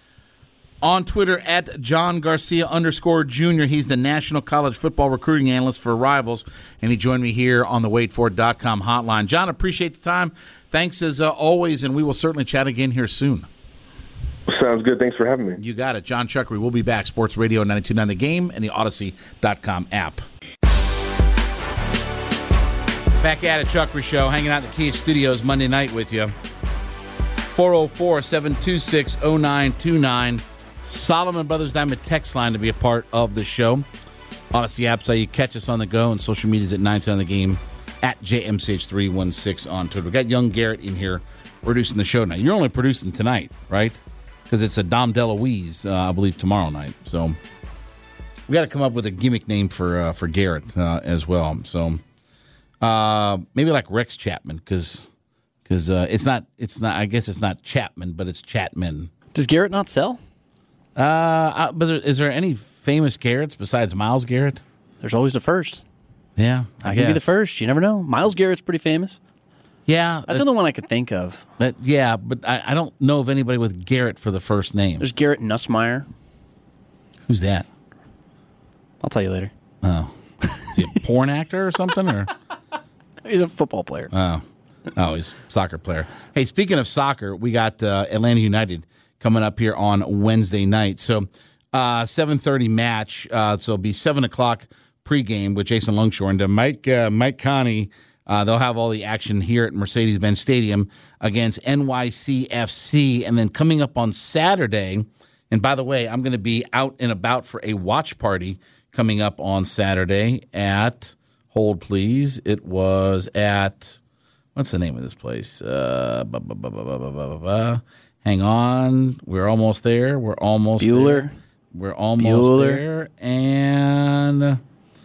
On Twitter, at John Garcia underscore Junior. He's the National College Football Recruiting Analyst for Rivals, and he joined me here on the wait for it dot com hotline. John, appreciate the time. Thanks as uh, always, and we will certainly chat again here soon. Sounds good. Thanks for having me. You got it. John Chuckery will be back. Sports Radio ninety-two point nine The Game and the Odyssey dot com app. Back at it, Chuckery Show, hanging out in the Kia Studios Monday night with you. four oh four, seven two six, oh nine two nine. Solomon Brothers Diamond text line to be a part of the show. Odyssey app, so you catch us on the go, and social media's at ninety-two on The Game, at J M C H three one six on Twitter. We got young Garrett in here producing the show now. You're only producing tonight, right? because it's a Dom DeLuise, uh, I believe, tomorrow night. So we got to come up with a gimmick name for uh, for Garrett uh, as well. So uh, maybe like Rex Chapman, because because uh, it's not it's not I guess it's not Chapman, but it's Chatman. Does Garrett not sell? Uh, uh, but there, is there any famous Garretts besides Myles Garrett? There's always the first. Yeah, I, I can be the first. You never know. Myles Garrett's pretty famous. Yeah, that's that, the only one I could think of. That, yeah, but I, I don't know of anybody with Garrett for the first name. There's Garrett Nussmeier. Who's that? I'll tell you later. Oh, is he a porn actor or something? Or he's a football player. Oh, oh, he's a soccer player. Hey, speaking of soccer, we got uh, Atlanta United coming up here on Wednesday night. So, uh, seven thirty match. Uh, so it'll be seven o'clock pregame with Jason Longshore and uh, Mike uh, Mike Connie. Uh, they'll have all the action here at Mercedes-Benz Stadium against N Y C F C. And then coming up on Saturday, and by the way, I'm going to be out and about for a watch party coming up on Saturday at, hold please, it was at, what's the name of this place? Uh, bu- bu- bu- bu- bu- bu- bu- bu- hang on. We're almost there. We're almost Bueller. there. We're almost Bueller. there. And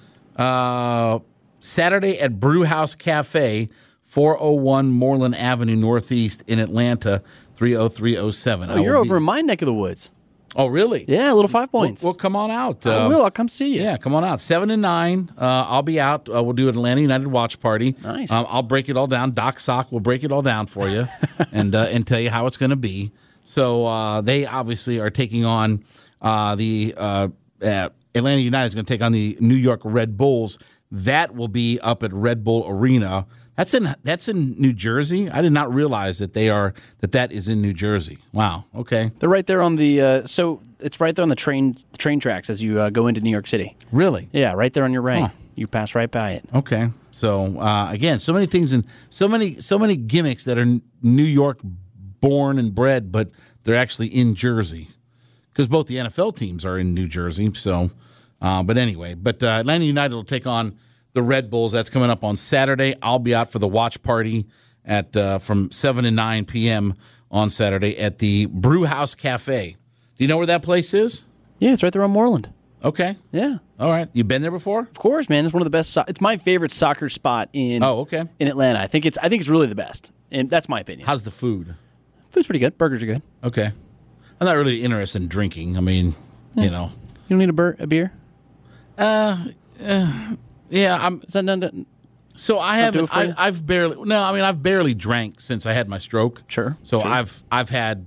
uh, Saturday at Brewhouse Cafe, four oh one Moreland Avenue Northeast in Atlanta, three oh three oh seven. Oh, you're over in my neck of the woods. Oh, really? Yeah, a little Five Points. Well, well come on out. I Uh, will. I'll come see you. Yeah, come on out. Seven and nine. Uh, I'll be out. Uh, we'll do an Atlanta United watch party. Nice. Um, I'll break it all down. Doc Sock will break it all down for you and uh, and tell you how it's going to be. So uh, they obviously are taking on uh, the uh, uh, Atlanta United is going to take on the New York Red Bulls. That will be up at Red Bull Arena. That's in that's in New Jersey. I did not realize that they are that that is in New Jersey. Wow. Okay. They're right there on the uh, so it's right there on the train train tracks as you uh, go into New York City. Really? Yeah, right there on your right. Huh. You pass right by it. Okay. So uh, again, so many things and so many so many gimmicks that are New York born and bred, but they're actually in Jersey because both the N F L teams are in New Jersey. So, uh, but anyway, but uh, Atlanta United will take on the Red Bulls. That's coming up on Saturday. I'll be out for the watch party at uh, from seven to nine p.m. on Saturday at the Brewhouse Cafe. Do you know where that place is? Yeah, it's right there on Moreland. Okay. Yeah. All right. You been there before? Of course, man. It's one of the best. So- it's my favorite soccer spot in. Oh, okay. In Atlanta, I think it's. I think it's really the best, and that's my opinion. How's the food? Food's pretty good. Burgers are good. Okay. I'm not really interested in drinking. I mean, Yeah. you know. You don't need a, bur- a beer. Uh, uh, yeah. I'm. Is that none to, So I Not do haven't. it for you? I, I've barely. No, I mean I've barely drank since I had my stroke. Sure. So sure. I've I've had.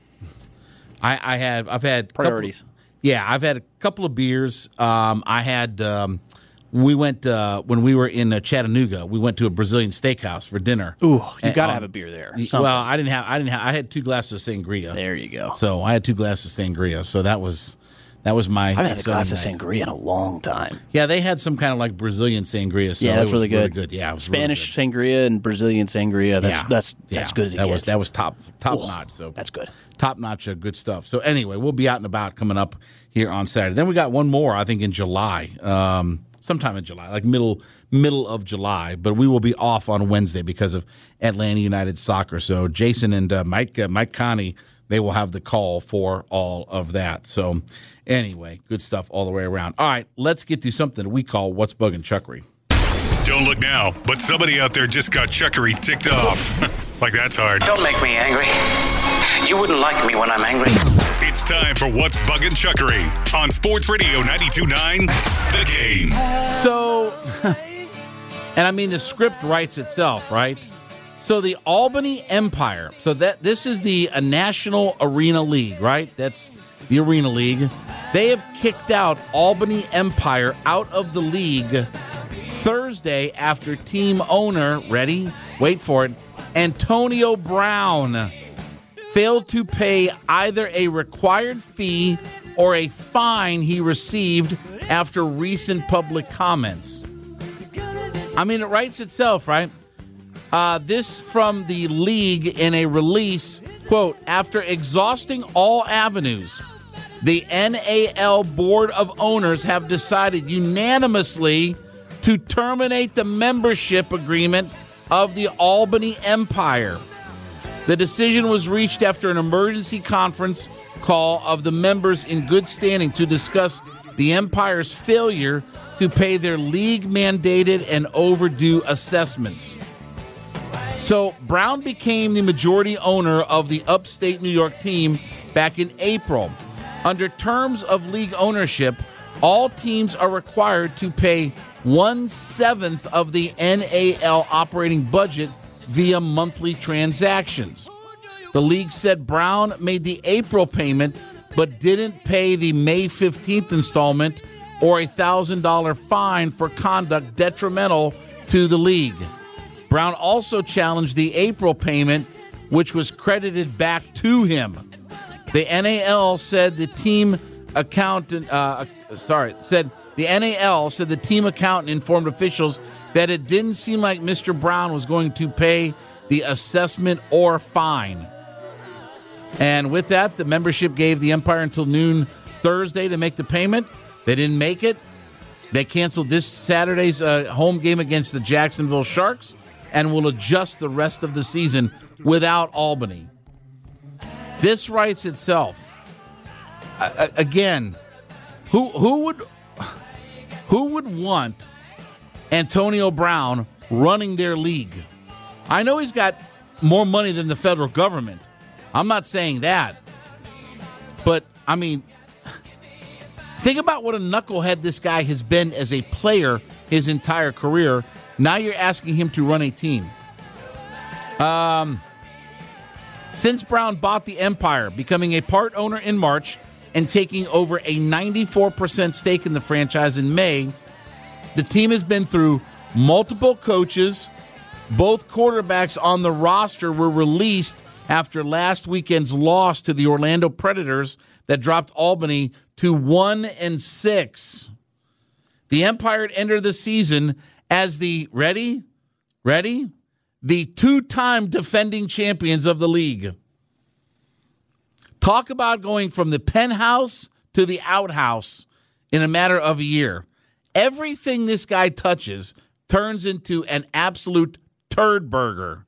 I I had I've had couple- Priorities. yeah, I've had a couple of beers. Um, I had. Um, we went uh, when we were in uh, Chattanooga. We went to a Brazilian steakhouse for dinner. Ooh, you And, got to um, have a beer there. y- Something. Well, I didn't have. I didn't have. I had two glasses of sangria. There you go. So I had two glasses of sangria. So that was that was my. I haven't had a glass of Sunday night. sangria in a long time. Yeah, they had some kind of like Brazilian sangria. So yeah, that's it was really good. good. Yeah, it was really Spanish good. sangria and Brazilian sangria. That's Yeah. that's Yeah. that's good as it that gets. was that was top top Ooh, notch. So that's good. top notch uh, good stuff. So anyway, we'll be out and about coming up here on Saturday. Then we got one more, I think, in July, um, sometime in July, like middle middle of July. But we will be off on Wednesday because of Atlanta United soccer. So Jason and uh, Mike uh, Mike Connie, they will have the call for all of that. So anyway, good stuff all the way around. All right, let's get to something we call What's Bugging Chuckery. Don't look now, but somebody out there just got Chuckery ticked off. Like that's hard. Don't make me angry. You wouldn't like me when I'm angry. It's time for What's Bugging Chuckery on Sports Radio ninety-two point nine The Game. So, and I mean, the script writes itself, right? So the Albany Empire, so that this is the uh, National Arena League, right? That's the Arena League. They have kicked out Albany Empire out of the league Thursday after team owner, ready? Wait for it, Antonio Brown failed to pay either a required fee or a fine he received after recent public comments. I mean, it writes itself, right? Uh, this from the league in a release, quote, after exhausting all avenues, the N A L Board of Owners have decided unanimously to terminate the membership agreement of the Albany Empire. The decision was reached after an emergency conference call of the members in good standing to discuss the Empire's failure to pay their league-mandated and overdue assessments. So Brown became the majority owner of the upstate New York team back in April. Under terms of league ownership, all teams are required to pay one-seventh of the N A L operating budget via monthly transactions. The league said Brown made the April payment but didn't pay the May fifteenth installment or a one thousand dollars fine for conduct detrimental to the league. Brown also challenged the April payment, which was credited back to him. The N A L said the team accountant, uh, sorry, said the N A L said the team accountant informed officials that it didn't seem like Mister Brown was going to pay the assessment or fine. And with that, the membership gave the Empire until noon Thursday to make the payment. They didn't make it. They canceled this Saturday's uh, home game against the Jacksonville Sharks and will adjust the rest of the season without Albany. This writes itself. Uh, again, who who would who would want Antonio Brown running their league? I know he's got more money than the federal government. I'm not saying that. But, I mean, think about what a knucklehead this guy has been as a player his entire career. Now you're asking him to run a team. Um, since Brown bought the Empire, becoming a part owner in March and taking over a ninety-four percent stake in the franchise in May, the team has been through multiple coaches. Both quarterbacks on the roster were released after last weekend's loss to the Orlando Predators that dropped Albany to one and six. The Empire entered the season as the, ready, ready, the two-time defending champions of the league. Talk about going from the penthouse to the outhouse in a matter of a year. Everything this guy touches turns into an absolute turd burger.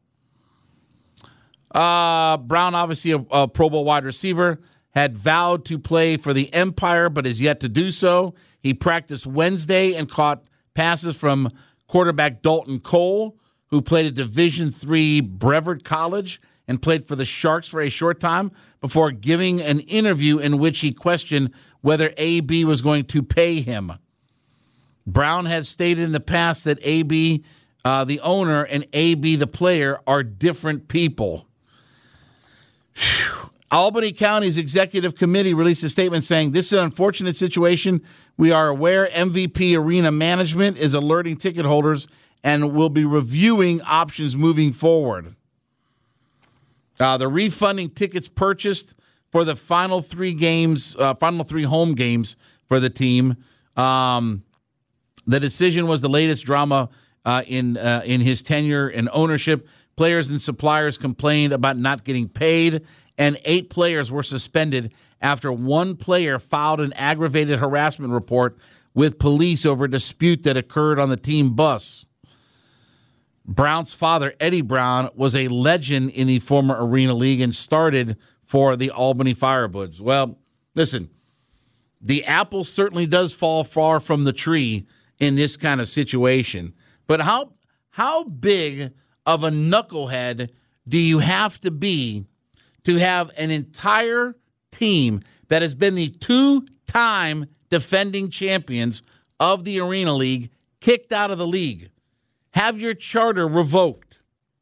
Uh, Brown, obviously a, a Pro Bowl wide receiver, had vowed to play for the Empire, but is yet to do so. He practiced Wednesday and caught passes from quarterback Dalton Cole, who played at Division three Brevard College and played for the Sharks for a short time before giving an interview in which he questioned whether A B was going to pay him. Brown has stated in the past that A B, uh, the owner, and A B, the player, are different people. Whew. Albany County's executive committee released a statement saying, "This is an unfortunate situation. We are aware M V P Arena Management is alerting ticket holders and will be reviewing options moving forward." Uh, the refunding tickets purchased for the final three games, uh, final three home games for the team. Um, the decision was the latest drama uh, in uh, in his tenure and ownership. Players and suppliers complained about not getting paid, and eight players were suspended after one player filed an aggravated harassment report with police over a dispute that occurred on the team bus. Brown's father, Eddie Brown, was a legend in the former Arena League and started for the Albany Firebirds. Well, listen, the apple certainly does fall far from the tree in this kind of situation. But how how big of a knucklehead do you have to be to have an entire team that has been the two-time defending champions of the Arena League kicked out of the league? Have your charter revoked.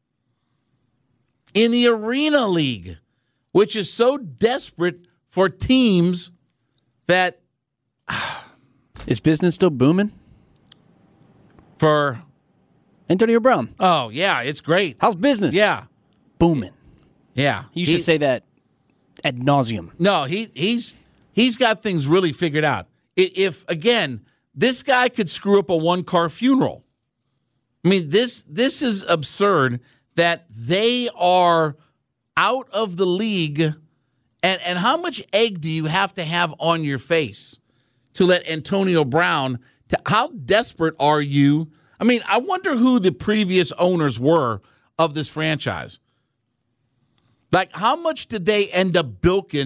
In the Arena League, which is so desperate for teams that... Is business still booming? For... Antonio Brown. Oh, yeah, it's great. How's business? Yeah. Booming. Yeah. He used he, to say that ad nauseum. No, he he's he's got things really figured out. If, again, this guy could screw up a one-car funeral. I mean, this this is absurd that they are out of the league. And, and how much egg do you have to have on your face to let Antonio Brown, to, how desperate are you? I mean, I wonder who the previous owners were of this franchise. Like, how much did they end up bilking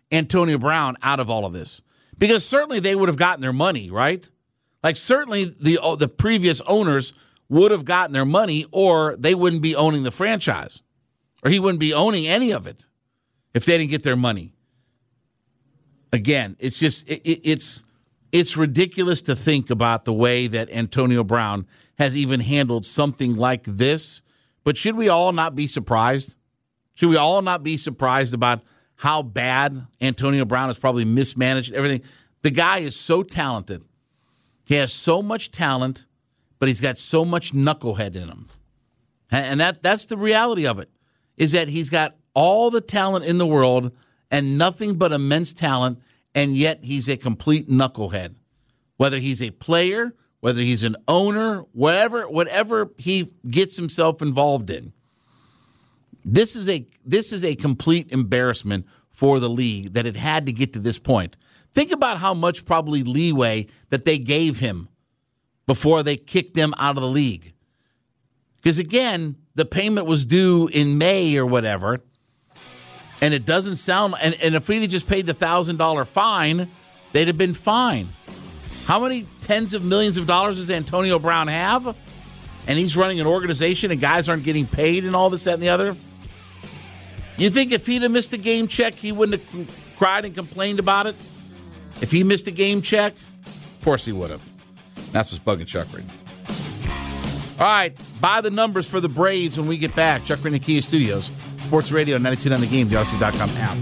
Antonio Brown out of all of this? Because certainly they would have gotten their money, right? Like certainly the the previous owners would have gotten their money, or they wouldn't be owning the franchise, or he wouldn't be owning any of it if they didn't get their money. Again, it's just it, it's it's ridiculous to think about the way that Antonio Brown has even handled something like this. But should we all not be surprised? Should we all not be surprised about how bad Antonio Brown has probably mismanaged everything? The guy is so talented. He has so much talent, but he's got so much knucklehead in him. And that that's the reality of it, is that he's got all the talent in the world and nothing but immense talent, and yet he's a complete knucklehead. Whether he's a player, whether he's an owner, whatever, whatever he gets himself involved in. This is a this is a complete embarrassment for the league that it had to get to this point. Think about how much probably leeway that they gave him before they kicked them out of the league. Because again, the payment was due in May or whatever, and it doesn't sound, and, and if we'd just paid the one thousand dollars fine, they'd have been fine. How many tens of millions of dollars does Antonio Brown have? And he's running an organization and guys aren't getting paid and all this, that, and the other? You think if he'd have missed a game check, he wouldn't have cried and complained about it? If he missed a game check, of course he would have. That's what's Bug and Chuck reading. All right, buy the numbers for the Braves when we get back. Chuck Reed in the Kia Studios, Sports Radio ninety-two point nine The Game, the Odyssey dot com app.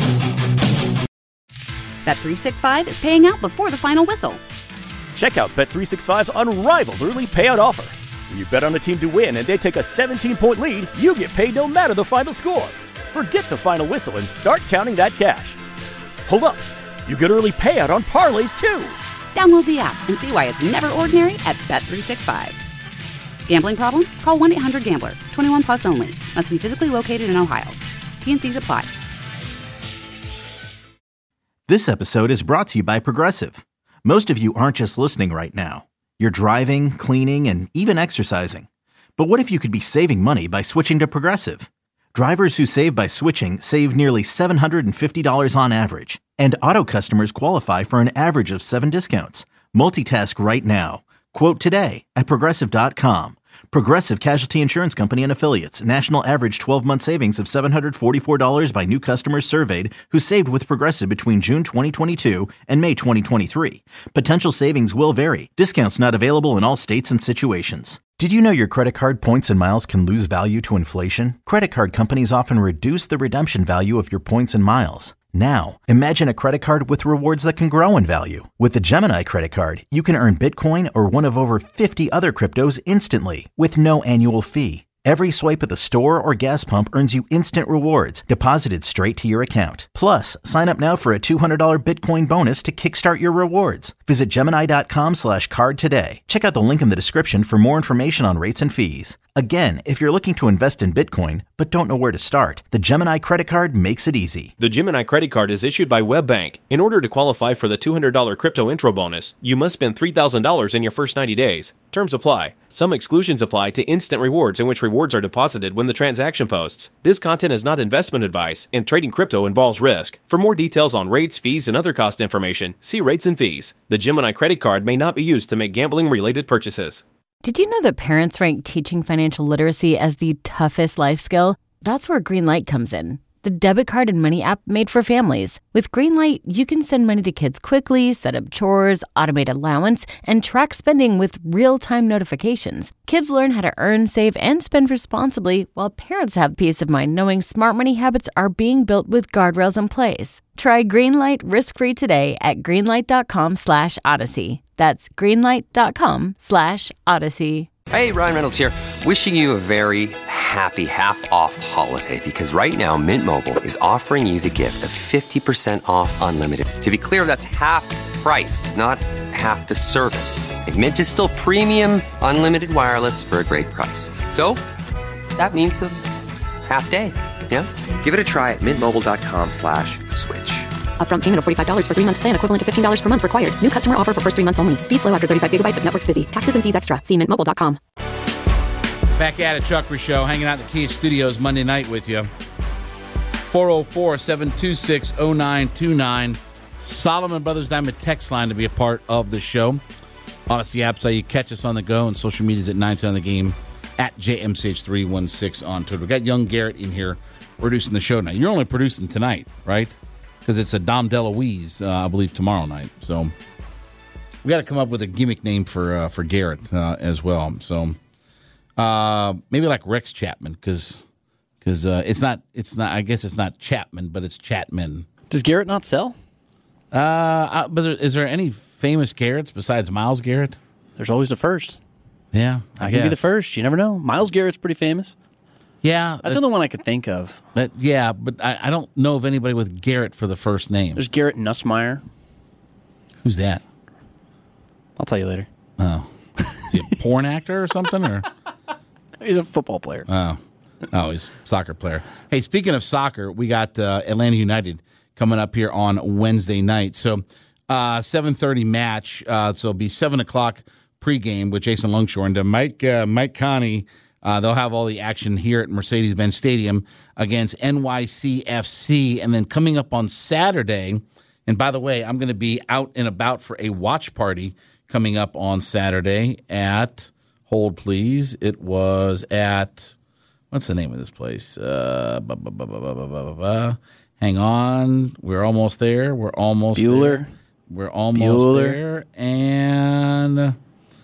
Bet three sixty-five is paying out before the final whistle. Check out Bet three sixty-five's unrivaled early payout offer. When you bet on a team to win and they take a seventeen-point lead, you get paid no matter the final score. Forget the final whistle and start counting that cash. Hold up. You get early payout on parlays, too. Download the app and see why it's never ordinary at Bet three sixty-five. Gambling problem? Call one eight hundred gambler. twenty-one plus only. Must be physically located in Ohio. T and C's apply. This episode is brought to you by Progressive. Most of you aren't just listening right now. You're driving, cleaning, and even exercising. But what if you could be saving money by switching to Progressive? Drivers who save by switching save nearly seven hundred fifty dollars on average. And auto customers qualify for an average of seven discounts. Multitask right now. Quote today at Progressive dot com. Progressive Casualty Insurance Company and Affiliates. National average twelve-month savings of seven hundred forty-four dollars by new customers surveyed who saved with Progressive between June twenty twenty-two and May twenty twenty-three. Potential savings will vary. Discounts not available in all states and situations. Did you know your credit card points and miles can lose value to inflation? Credit card companies often reduce the redemption value of your points and miles. Now, imagine a credit card with rewards that can grow in value. With the Gemini credit card, you can earn Bitcoin or one of over fifty other cryptos instantly with no annual fee. Every swipe at the store or gas pump earns you instant rewards deposited straight to your account. Plus, sign up now for a two hundred dollars Bitcoin bonus to kickstart your rewards. Visit Gemini dot com slash card today. Check out the link in the description for more information on rates and fees. Again, if you're looking to invest in Bitcoin but don't know where to start, the Gemini credit card makes it easy. The Gemini credit card is issued by WebBank. In order to qualify for the two hundred dollars crypto intro bonus, you must spend three thousand dollars in your first ninety days. Terms apply. Some exclusions apply to instant rewards, in which rewards are deposited when the transaction posts. This content is not investment advice, and trading crypto involves risk. For more details on rates, fees, and other cost information, see rates and fees. The Gemini credit card may not be used to make gambling-related purchases. Did you know that parents rank teaching financial literacy as the toughest life skill? That's where Greenlight comes in. The debit card and money app made for families. With Greenlight, you can send money to kids quickly, set up chores, automate allowance, and track spending with real-time notifications. Kids learn how to earn, save, and spend responsibly, while parents have peace of mind knowing smart money habits are being built with guardrails in place. Try Greenlight risk-free today at greenlight.com slash odyssey. That's greenlight.com slash odyssey. Hey, Ryan Reynolds here. Wishing you a very happy half-off holiday, because right now Mint Mobile is offering you the gift of fifty percent off unlimited. To be clear, that's half price, not half the service. And Mint is still premium unlimited wireless for a great price. So that means a half day. Yeah? Give it a try at mintmobile.com slash switch. Upfront payment of forty-five dollars for three-month plan equivalent to fifteen dollars per month required. New customer offer for first three months only. Speed slow after thirty-five gigabytes if network's busy. Taxes and fees extra. See mint mobile dot com. Back at it, Chuck Reed Show, hanging out in the Kia Studios Monday night with you. four oh four, seven two six, oh nine two nine. Solomon Brothers Diamond text line to be a part of the show. Odyssey app's how you catch us on the go, and social media's at nine ten on the game, at J M C H three one six on Twitter. We got young Garrett in here producing the show now. You're only producing tonight, right? Because it's a Dom DeLuise, uh, I believe, tomorrow night. So we got to come up with a gimmick name for uh, for Garrett uh, as well. So uh, maybe like Rex Chapman, because because uh, it's not it's not. I guess it's not Chapman, but it's Chatman. Does Garrett not sell? Uh, uh, but there, is there any famous Garretts besides Miles Garrett? There's always the first. Yeah, I, I guess. can be the first. You never know. Miles Garrett's pretty famous. Yeah, that's the only one I could think of. That, yeah, but I, I don't know of anybody with Garrett for the first name. There's Garrett Nussmeier. Who's that? I'll tell you later. Oh, is he a porn actor or something? Or he's a football player. Oh, oh, he's a soccer player. Hey, speaking of soccer, we got uh, Atlanta United coming up here on Wednesday night. So, uh, seven thirty match. Uh, so it'll be seven o'clock pregame with Jason Longshore and uh, Mike uh, Mike Connie. Uh, they'll have all the action here at Mercedes-Benz Stadium against N Y C F C. And then coming up on Saturday, and by the way, I'm going to be out and about for a watch party coming up on Saturday at, hold please, it was at, what's the name of this place? Uh, bu- bu- bu- bu- bu- bu- bu- bu- hang on. We're almost there. We're almost Bueller. there. We're almost Bueller. there. And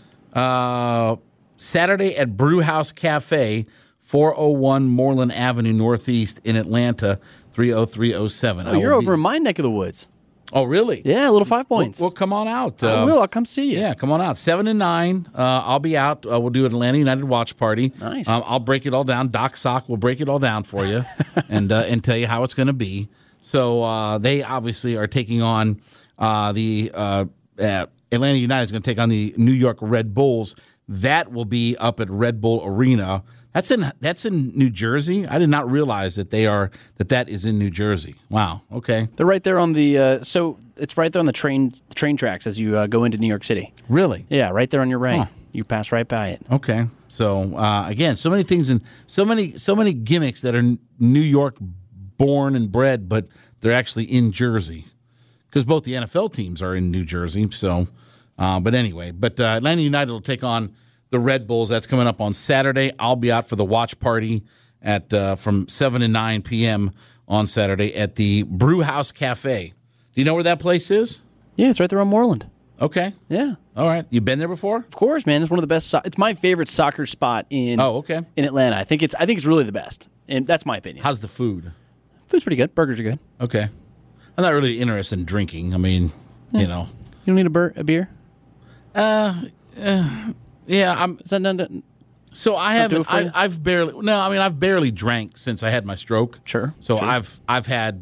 uh, Saturday at Brewhouse Cafe, four oh one Moreland Avenue Northeast in Atlanta, three oh three oh seven. Oh, you're over in my neck of the woods. Oh, really? Yeah, a little Five Points. Well, well come on out. I Uh, will. I'll come see you. Yeah, come on out. Seven and nine. Uh, I'll be out. Uh, we'll do an Atlanta United watch party. Nice. Um, I'll break it all down. Doc Sock will break it all down for you and uh, and tell you how it's going to be. So uh, they obviously are taking on uh, the uh, uh, Atlanta United is going to take on the New York Red Bulls. That will be up at Red Bull Arena. That's in that's in New Jersey. I did not realize that they are that that is in New Jersey. Wow. Okay. They're right there on the. Uh, so it's right there on the train train tracks as you uh, go into New York City. Really? Yeah, right there on your right. Huh. You pass right by it. Okay. So uh, again, so many things and so many so many gimmicks that are New York born and bred, but they're actually in Jersey because both the N F L teams are in New Jersey. So, uh, but anyway, but uh, Atlanta United will take on the Red Bulls. That's coming up on Saturday. I'll be out for the watch party at uh, from seven to nine p.m. on Saturday at the Brewhouse Cafe. Do you know where that place is? Yeah, it's right there on Moreland. Okay. Yeah. All right. You been there before? Of course, man. It's one of the best. So- it's my favorite soccer spot in. Oh, okay. In Atlanta, I think it's. I think it's really the best, and that's my opinion. How's the food? Food's pretty good. Burgers are good. Okay. I'm not really interested in drinking. I mean, Yeah. you know. You don't need a, bur- a beer. Uh, uh, yeah. I'm. Is that done? So I Not do haven't. it for you? I, I've barely. No, I mean I've barely drank since I had my stroke. Sure. So sure. I've I've had.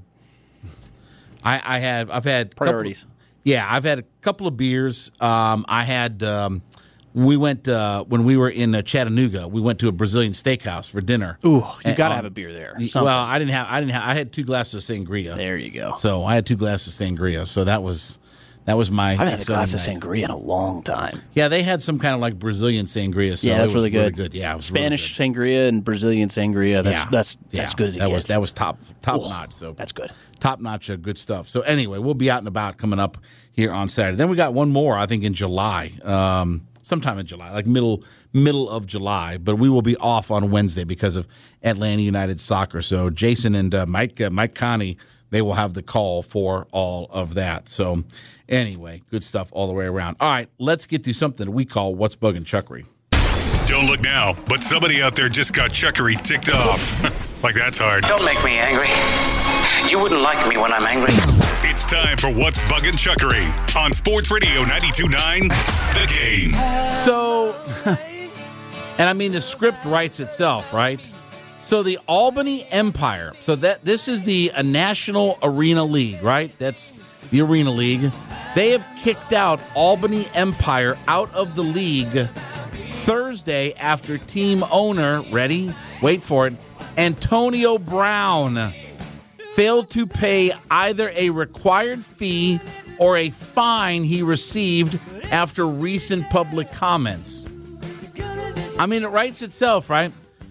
I I had I've had couple- Priorities. yeah, I've had a couple of beers. Um, I had. Um, we went uh, when we were in uh, Chattanooga. We went to a Brazilian steakhouse for dinner. Ooh, you And, got to um, have a beer there. y- Something. Well, I didn't have. I didn't have. I had two glasses of sangria. There you go. So I had two glasses of sangria. So that was that was my. I haven't had a exciting glass of night. sangria in a long time. Yeah, they had some kind of like Brazilian sangria. So yeah, it that's was really good. Really good. Yeah, it was really Spanish good. sangria and Brazilian sangria. That's Yeah. that's Yeah. that's good as it that gets. was that was top top Oh, notch. So that's good. top notch, uh, good stuff. So anyway, we'll be out and about coming up here on Saturday. Then we got one more, I think, in July, um, sometime in July, like middle middle of July. But we will be off on Wednesday because of Atlanta United soccer. So Jason and uh, Mike uh, Mike Connie, they will have the call for all of that. So anyway, good stuff all the way around. All right, let's get to something we call What's Bugging Chuckery. Don't look now, but somebody out there just got Chuckery ticked off. Like that's hard. Don't make me angry. You wouldn't like me when I'm angry. It's time for What's Bugging Chuckery on Sports Radio ninety-two point nine The Game. So, and I mean, the script writes itself, right? So the Albany Empire, so that this is the uh, National Arena League, right? That's the Arena League. They have kicked out Albany Empire out of the league Thursday after team owner, ready? Wait for it, Antonio Brown failed to pay either a required fee or a fine he received after recent public comments. I mean, it writes itself, right?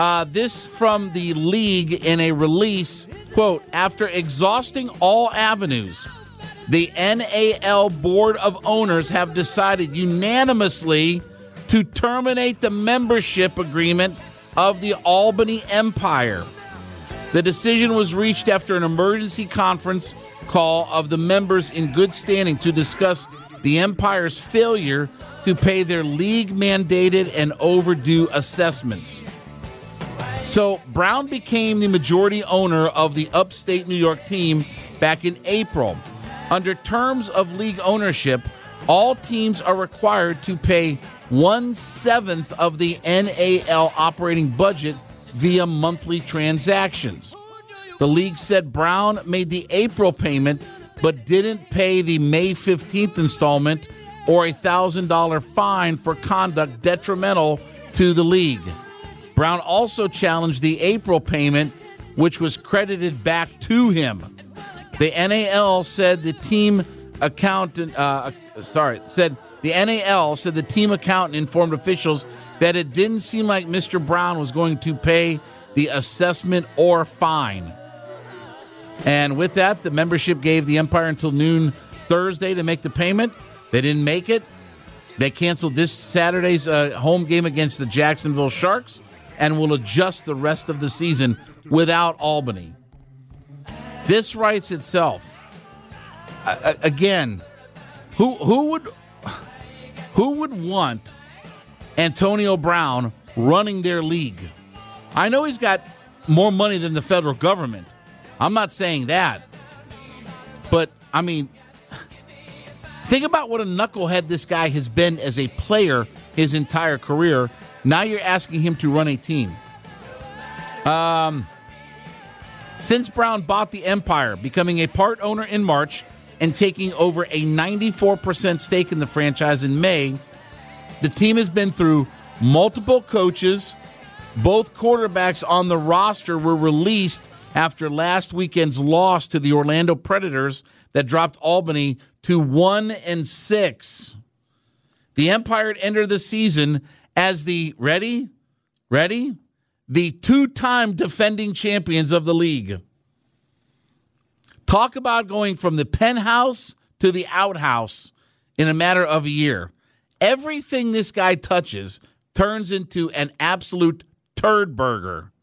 Uh, this from the league in a release, quote, after exhausting all avenues, the N A L Board of Owners have decided unanimously to terminate the membership agreement of the Albany Empire. The decision was reached after an emergency conference call of the members in good standing to discuss the Empire's failure to pay their league-mandated and overdue assessments. So Brown became the majority owner of the upstate New York team back in April. Under terms of league ownership, all teams are required to pay one-seventh of the N A L operating budget via monthly transactions. The league said Brown made the April payment but didn't pay the May fifteenth installment or a one thousand dollars fine for conduct detrimental to the league. Brown also challenged the April payment, which was credited back to him. The N A L said the team accountant, uh, sorry, said the N A L said the team accountant informed officials that it didn't seem like Mister Brown was going to pay the assessment or fine. And with that, the membership gave the Empire until noon Thursday to make the payment. They didn't make it. They canceled this Saturday's uh, home game against the Jacksonville Sharks and will adjust the rest of the season without Albany. This writes itself. Uh, again, who who would who would want Antonio Brown running their league? I know he's got more money than the federal government. I'm not saying that. But, I mean, think about what a knucklehead this guy has been as a player his entire career. Now you're asking him to run a team. Um, since Brown bought the Empire, becoming a part owner in March and taking over a ninety-four percent stake in the franchise in May, the team has been through multiple coaches. Both quarterbacks on the roster were released after last weekend's loss to the Orlando Predators that dropped Albany to one and six. The Empire entered the season as the, ready, ready, the two-time defending champions of the league. Talk about going from the penthouse to the outhouse in a matter of a year. Everything this guy touches turns into an absolute turd burger.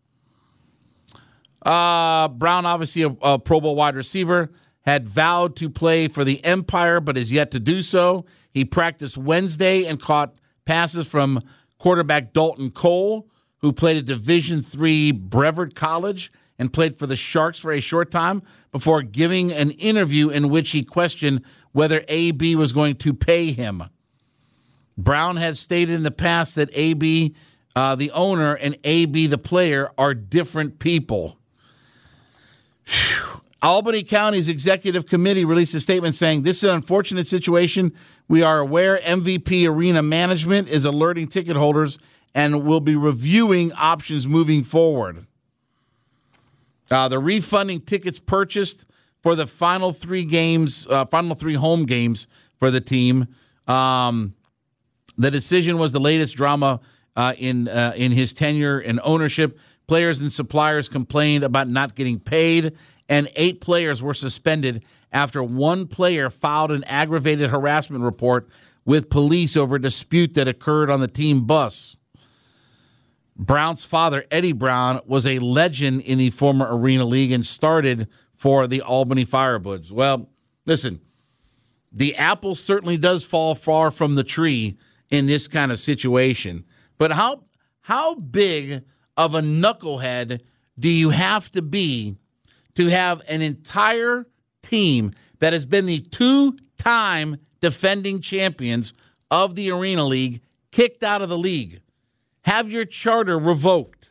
Uh, Brown, obviously a, a Pro Bowl wide receiver, had vowed to play for the Empire, but is yet to do so. He practiced Wednesday and caught passes from quarterback Dalton Cole, who played at Division three Brevard College and played for the Sharks for a short time before giving an interview in which he questioned whether A B was going to pay him. Brown has stated in the past that A B, uh, the owner, and A B, the player, are different people. Whew. Albany County's executive committee released a statement saying, "This is an unfortunate situation. We are aware M V P Arena Management is alerting ticket holders and will be reviewing options moving forward." Uh, the refunding tickets purchased for the final three games, uh, final three home games for the team. Um, the decision was the latest drama uh, in uh, in his tenure and ownership. Players and suppliers complained about not getting paid, and eight players were suspended after one player filed an aggravated harassment report with police over a dispute that occurred on the team bus. Brown's father, Eddie Brown, was a legend in the former Arena League and started for the Albany Firebirds. Well, listen, the apple certainly does fall far from the tree in this kind of situation. But how how big of a knucklehead do you have to be to have an entire team that has been the two-time defending champions of the Arena League kicked out of the league? Have your charter revoked.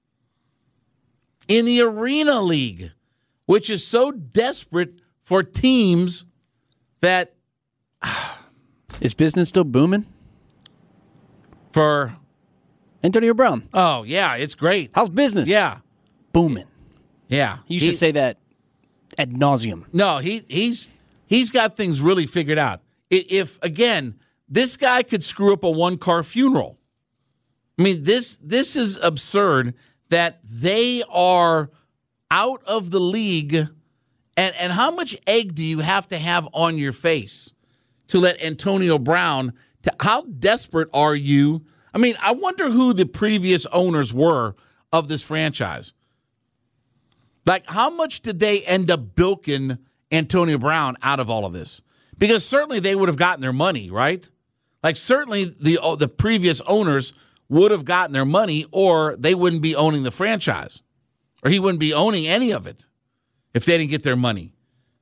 In the Arena League, which is so desperate for teams that... Is business still booming? For... Antonio Brown. Oh, yeah, it's great. How's business? Yeah. Booming. Yeah. He used he, to say that ad nauseum. No, he he's he's got things really figured out. If, again, this guy could screw up a one-car funeral. I mean, this this is absurd that they are out of the league, and, and how much egg do you have to have on your face to let Antonio Brown, to, how desperate are you? I mean, I wonder who the previous owners were of this franchise. Like, how much did they end up bilking Antonio Brown out of all of this? Because certainly they would have gotten their money, right? Like, certainly the the previous owners would have gotten their money, or they wouldn't be owning the franchise, or he wouldn't be owning any of it if they didn't get their money.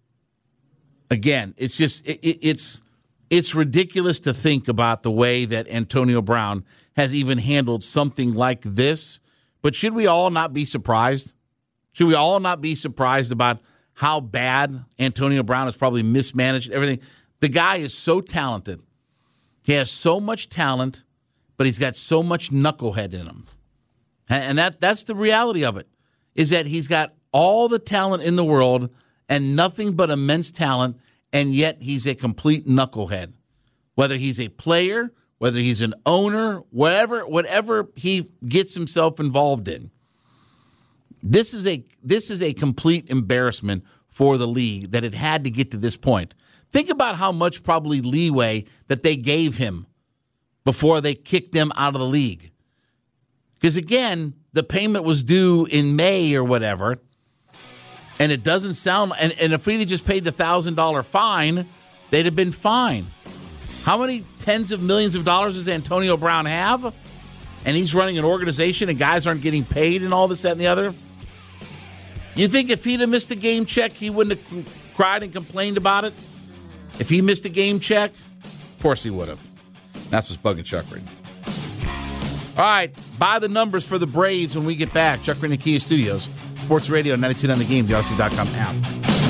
Again, it's just it, it, it's it's ridiculous to think about the way that Antonio Brown has even handled something like this. But should we all not be surprised? Should we all not be surprised about how bad Antonio Brown has probably mismanaged everything? The guy is so talented. He has so much talent, but he's got so much knucklehead in him. And that that's the reality of it, is that he's got all the talent in the world and nothing but immense talent, and yet he's a complete knucklehead. Whether he's a player, whether he's an owner, whatever, whatever he gets himself involved in. This is a this is a complete embarrassment for the league that it had to get to this point. Think about how much probably leeway that they gave him before they kicked them out of the league. Because, again, the payment was due in May or whatever, and it doesn't sound – and and if we'd just paid the one thousand dollars fine, they'd have been fine. How many tens of millions of dollars does Antonio Brown have? And he's running an organization and guys aren't getting paid and all this, that, and the other? You think if he'd have missed a game check, he wouldn't have cried and complained about it? If he missed a game check, of course he would have. That's what's bugging Chuck Reed. All right, buy the numbers for the Braves when we get back. Chuck Reed in the Kia Studios, Sports Radio ninety-two point nine The Game, the Odyssey dot com app.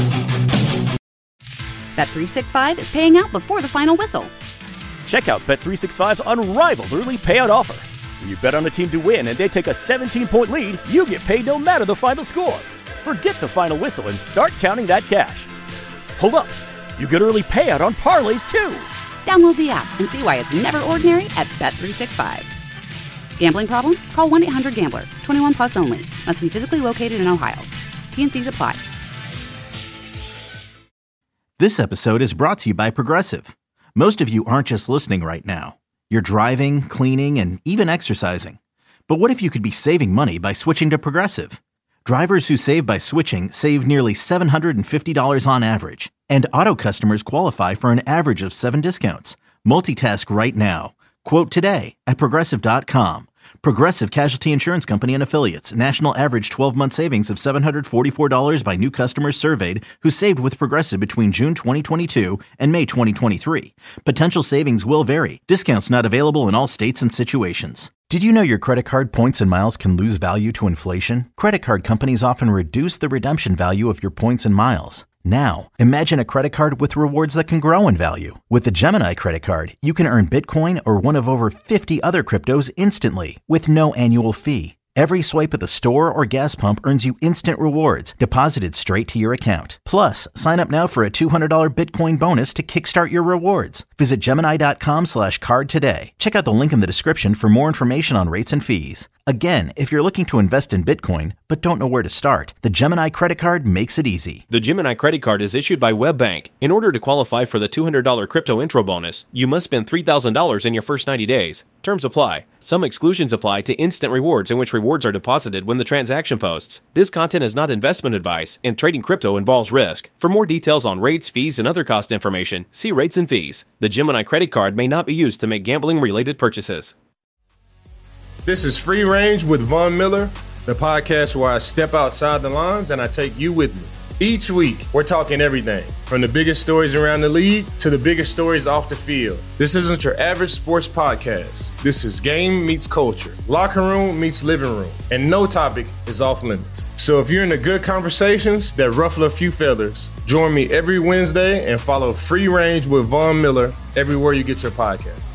Bet three sixty-five is paying out before the final whistle. Check out Bet three sixty-five's unrivaled early payout offer. When you bet on a team to win and they take a seventeen-point lead, you get paid no matter the final score. Forget the final whistle and start counting that cash. Hold up. You get early payout on parlays, too. Download the app and see why it's never ordinary at Bet three sixty-five. Gambling problem? Call one eight hundred gambler. twenty-one plus only. Must be physically located in Ohio. T and C's apply. This episode is brought to you by Progressive. Most of you aren't just listening right now. You're driving, cleaning, and even exercising. But what if you could be saving money by switching to Progressive? Drivers who save by switching save nearly seven hundred fifty dollars on average. And auto customers qualify for an average of seven discounts. Multitask right now. Quote today at Progressive dot com. Progressive Casualty Insurance Company and Affiliates. National average twelve-month savings of seven hundred forty-four dollars by new customers surveyed who saved with Progressive between June twenty twenty-two and May twenty twenty-three. Potential savings will vary. Discounts not available in all states and situations. Did you know your credit card points and miles can lose value to inflation? Credit card companies often reduce the redemption value of your points and miles. Now, imagine a credit card with rewards that can grow in value. With the Gemini credit card, you can earn Bitcoin or one of over fifty other cryptos instantly with no annual fee. Every swipe at the store or gas pump earns you instant rewards deposited straight to your account. Plus, sign up now for a two hundred dollars Bitcoin bonus to kickstart your rewards. Visit Gemini.com slash card today. Check out the link in the description for more information on rates and fees. Again, if you're looking to invest in Bitcoin but don't know where to start, the Gemini credit card makes it easy. The Gemini credit card is issued by WebBank. In order to qualify for the two hundred dollars crypto intro bonus, you must spend three thousand dollars in your first ninety days. Terms apply. Some exclusions apply to instant rewards, in which rewards are deposited when the transaction posts. This content is not investment advice, and trading crypto involves risk. For more details on rates, fees, and other cost information, see rates and fees. The Gemini credit card may not be used to make gambling-related purchases. This is Free Range with Von Miller, the podcast where I step outside the lines and I take you with me. Each week, we're talking everything from the biggest stories around the league to the biggest stories off the field. This isn't your average sports podcast. This is game meets culture, locker room meets living room, and no topic is off limits. So if you're into good conversations that ruffle a few feathers, join me every Wednesday and follow Free Range with Von Miller everywhere you get your podcast.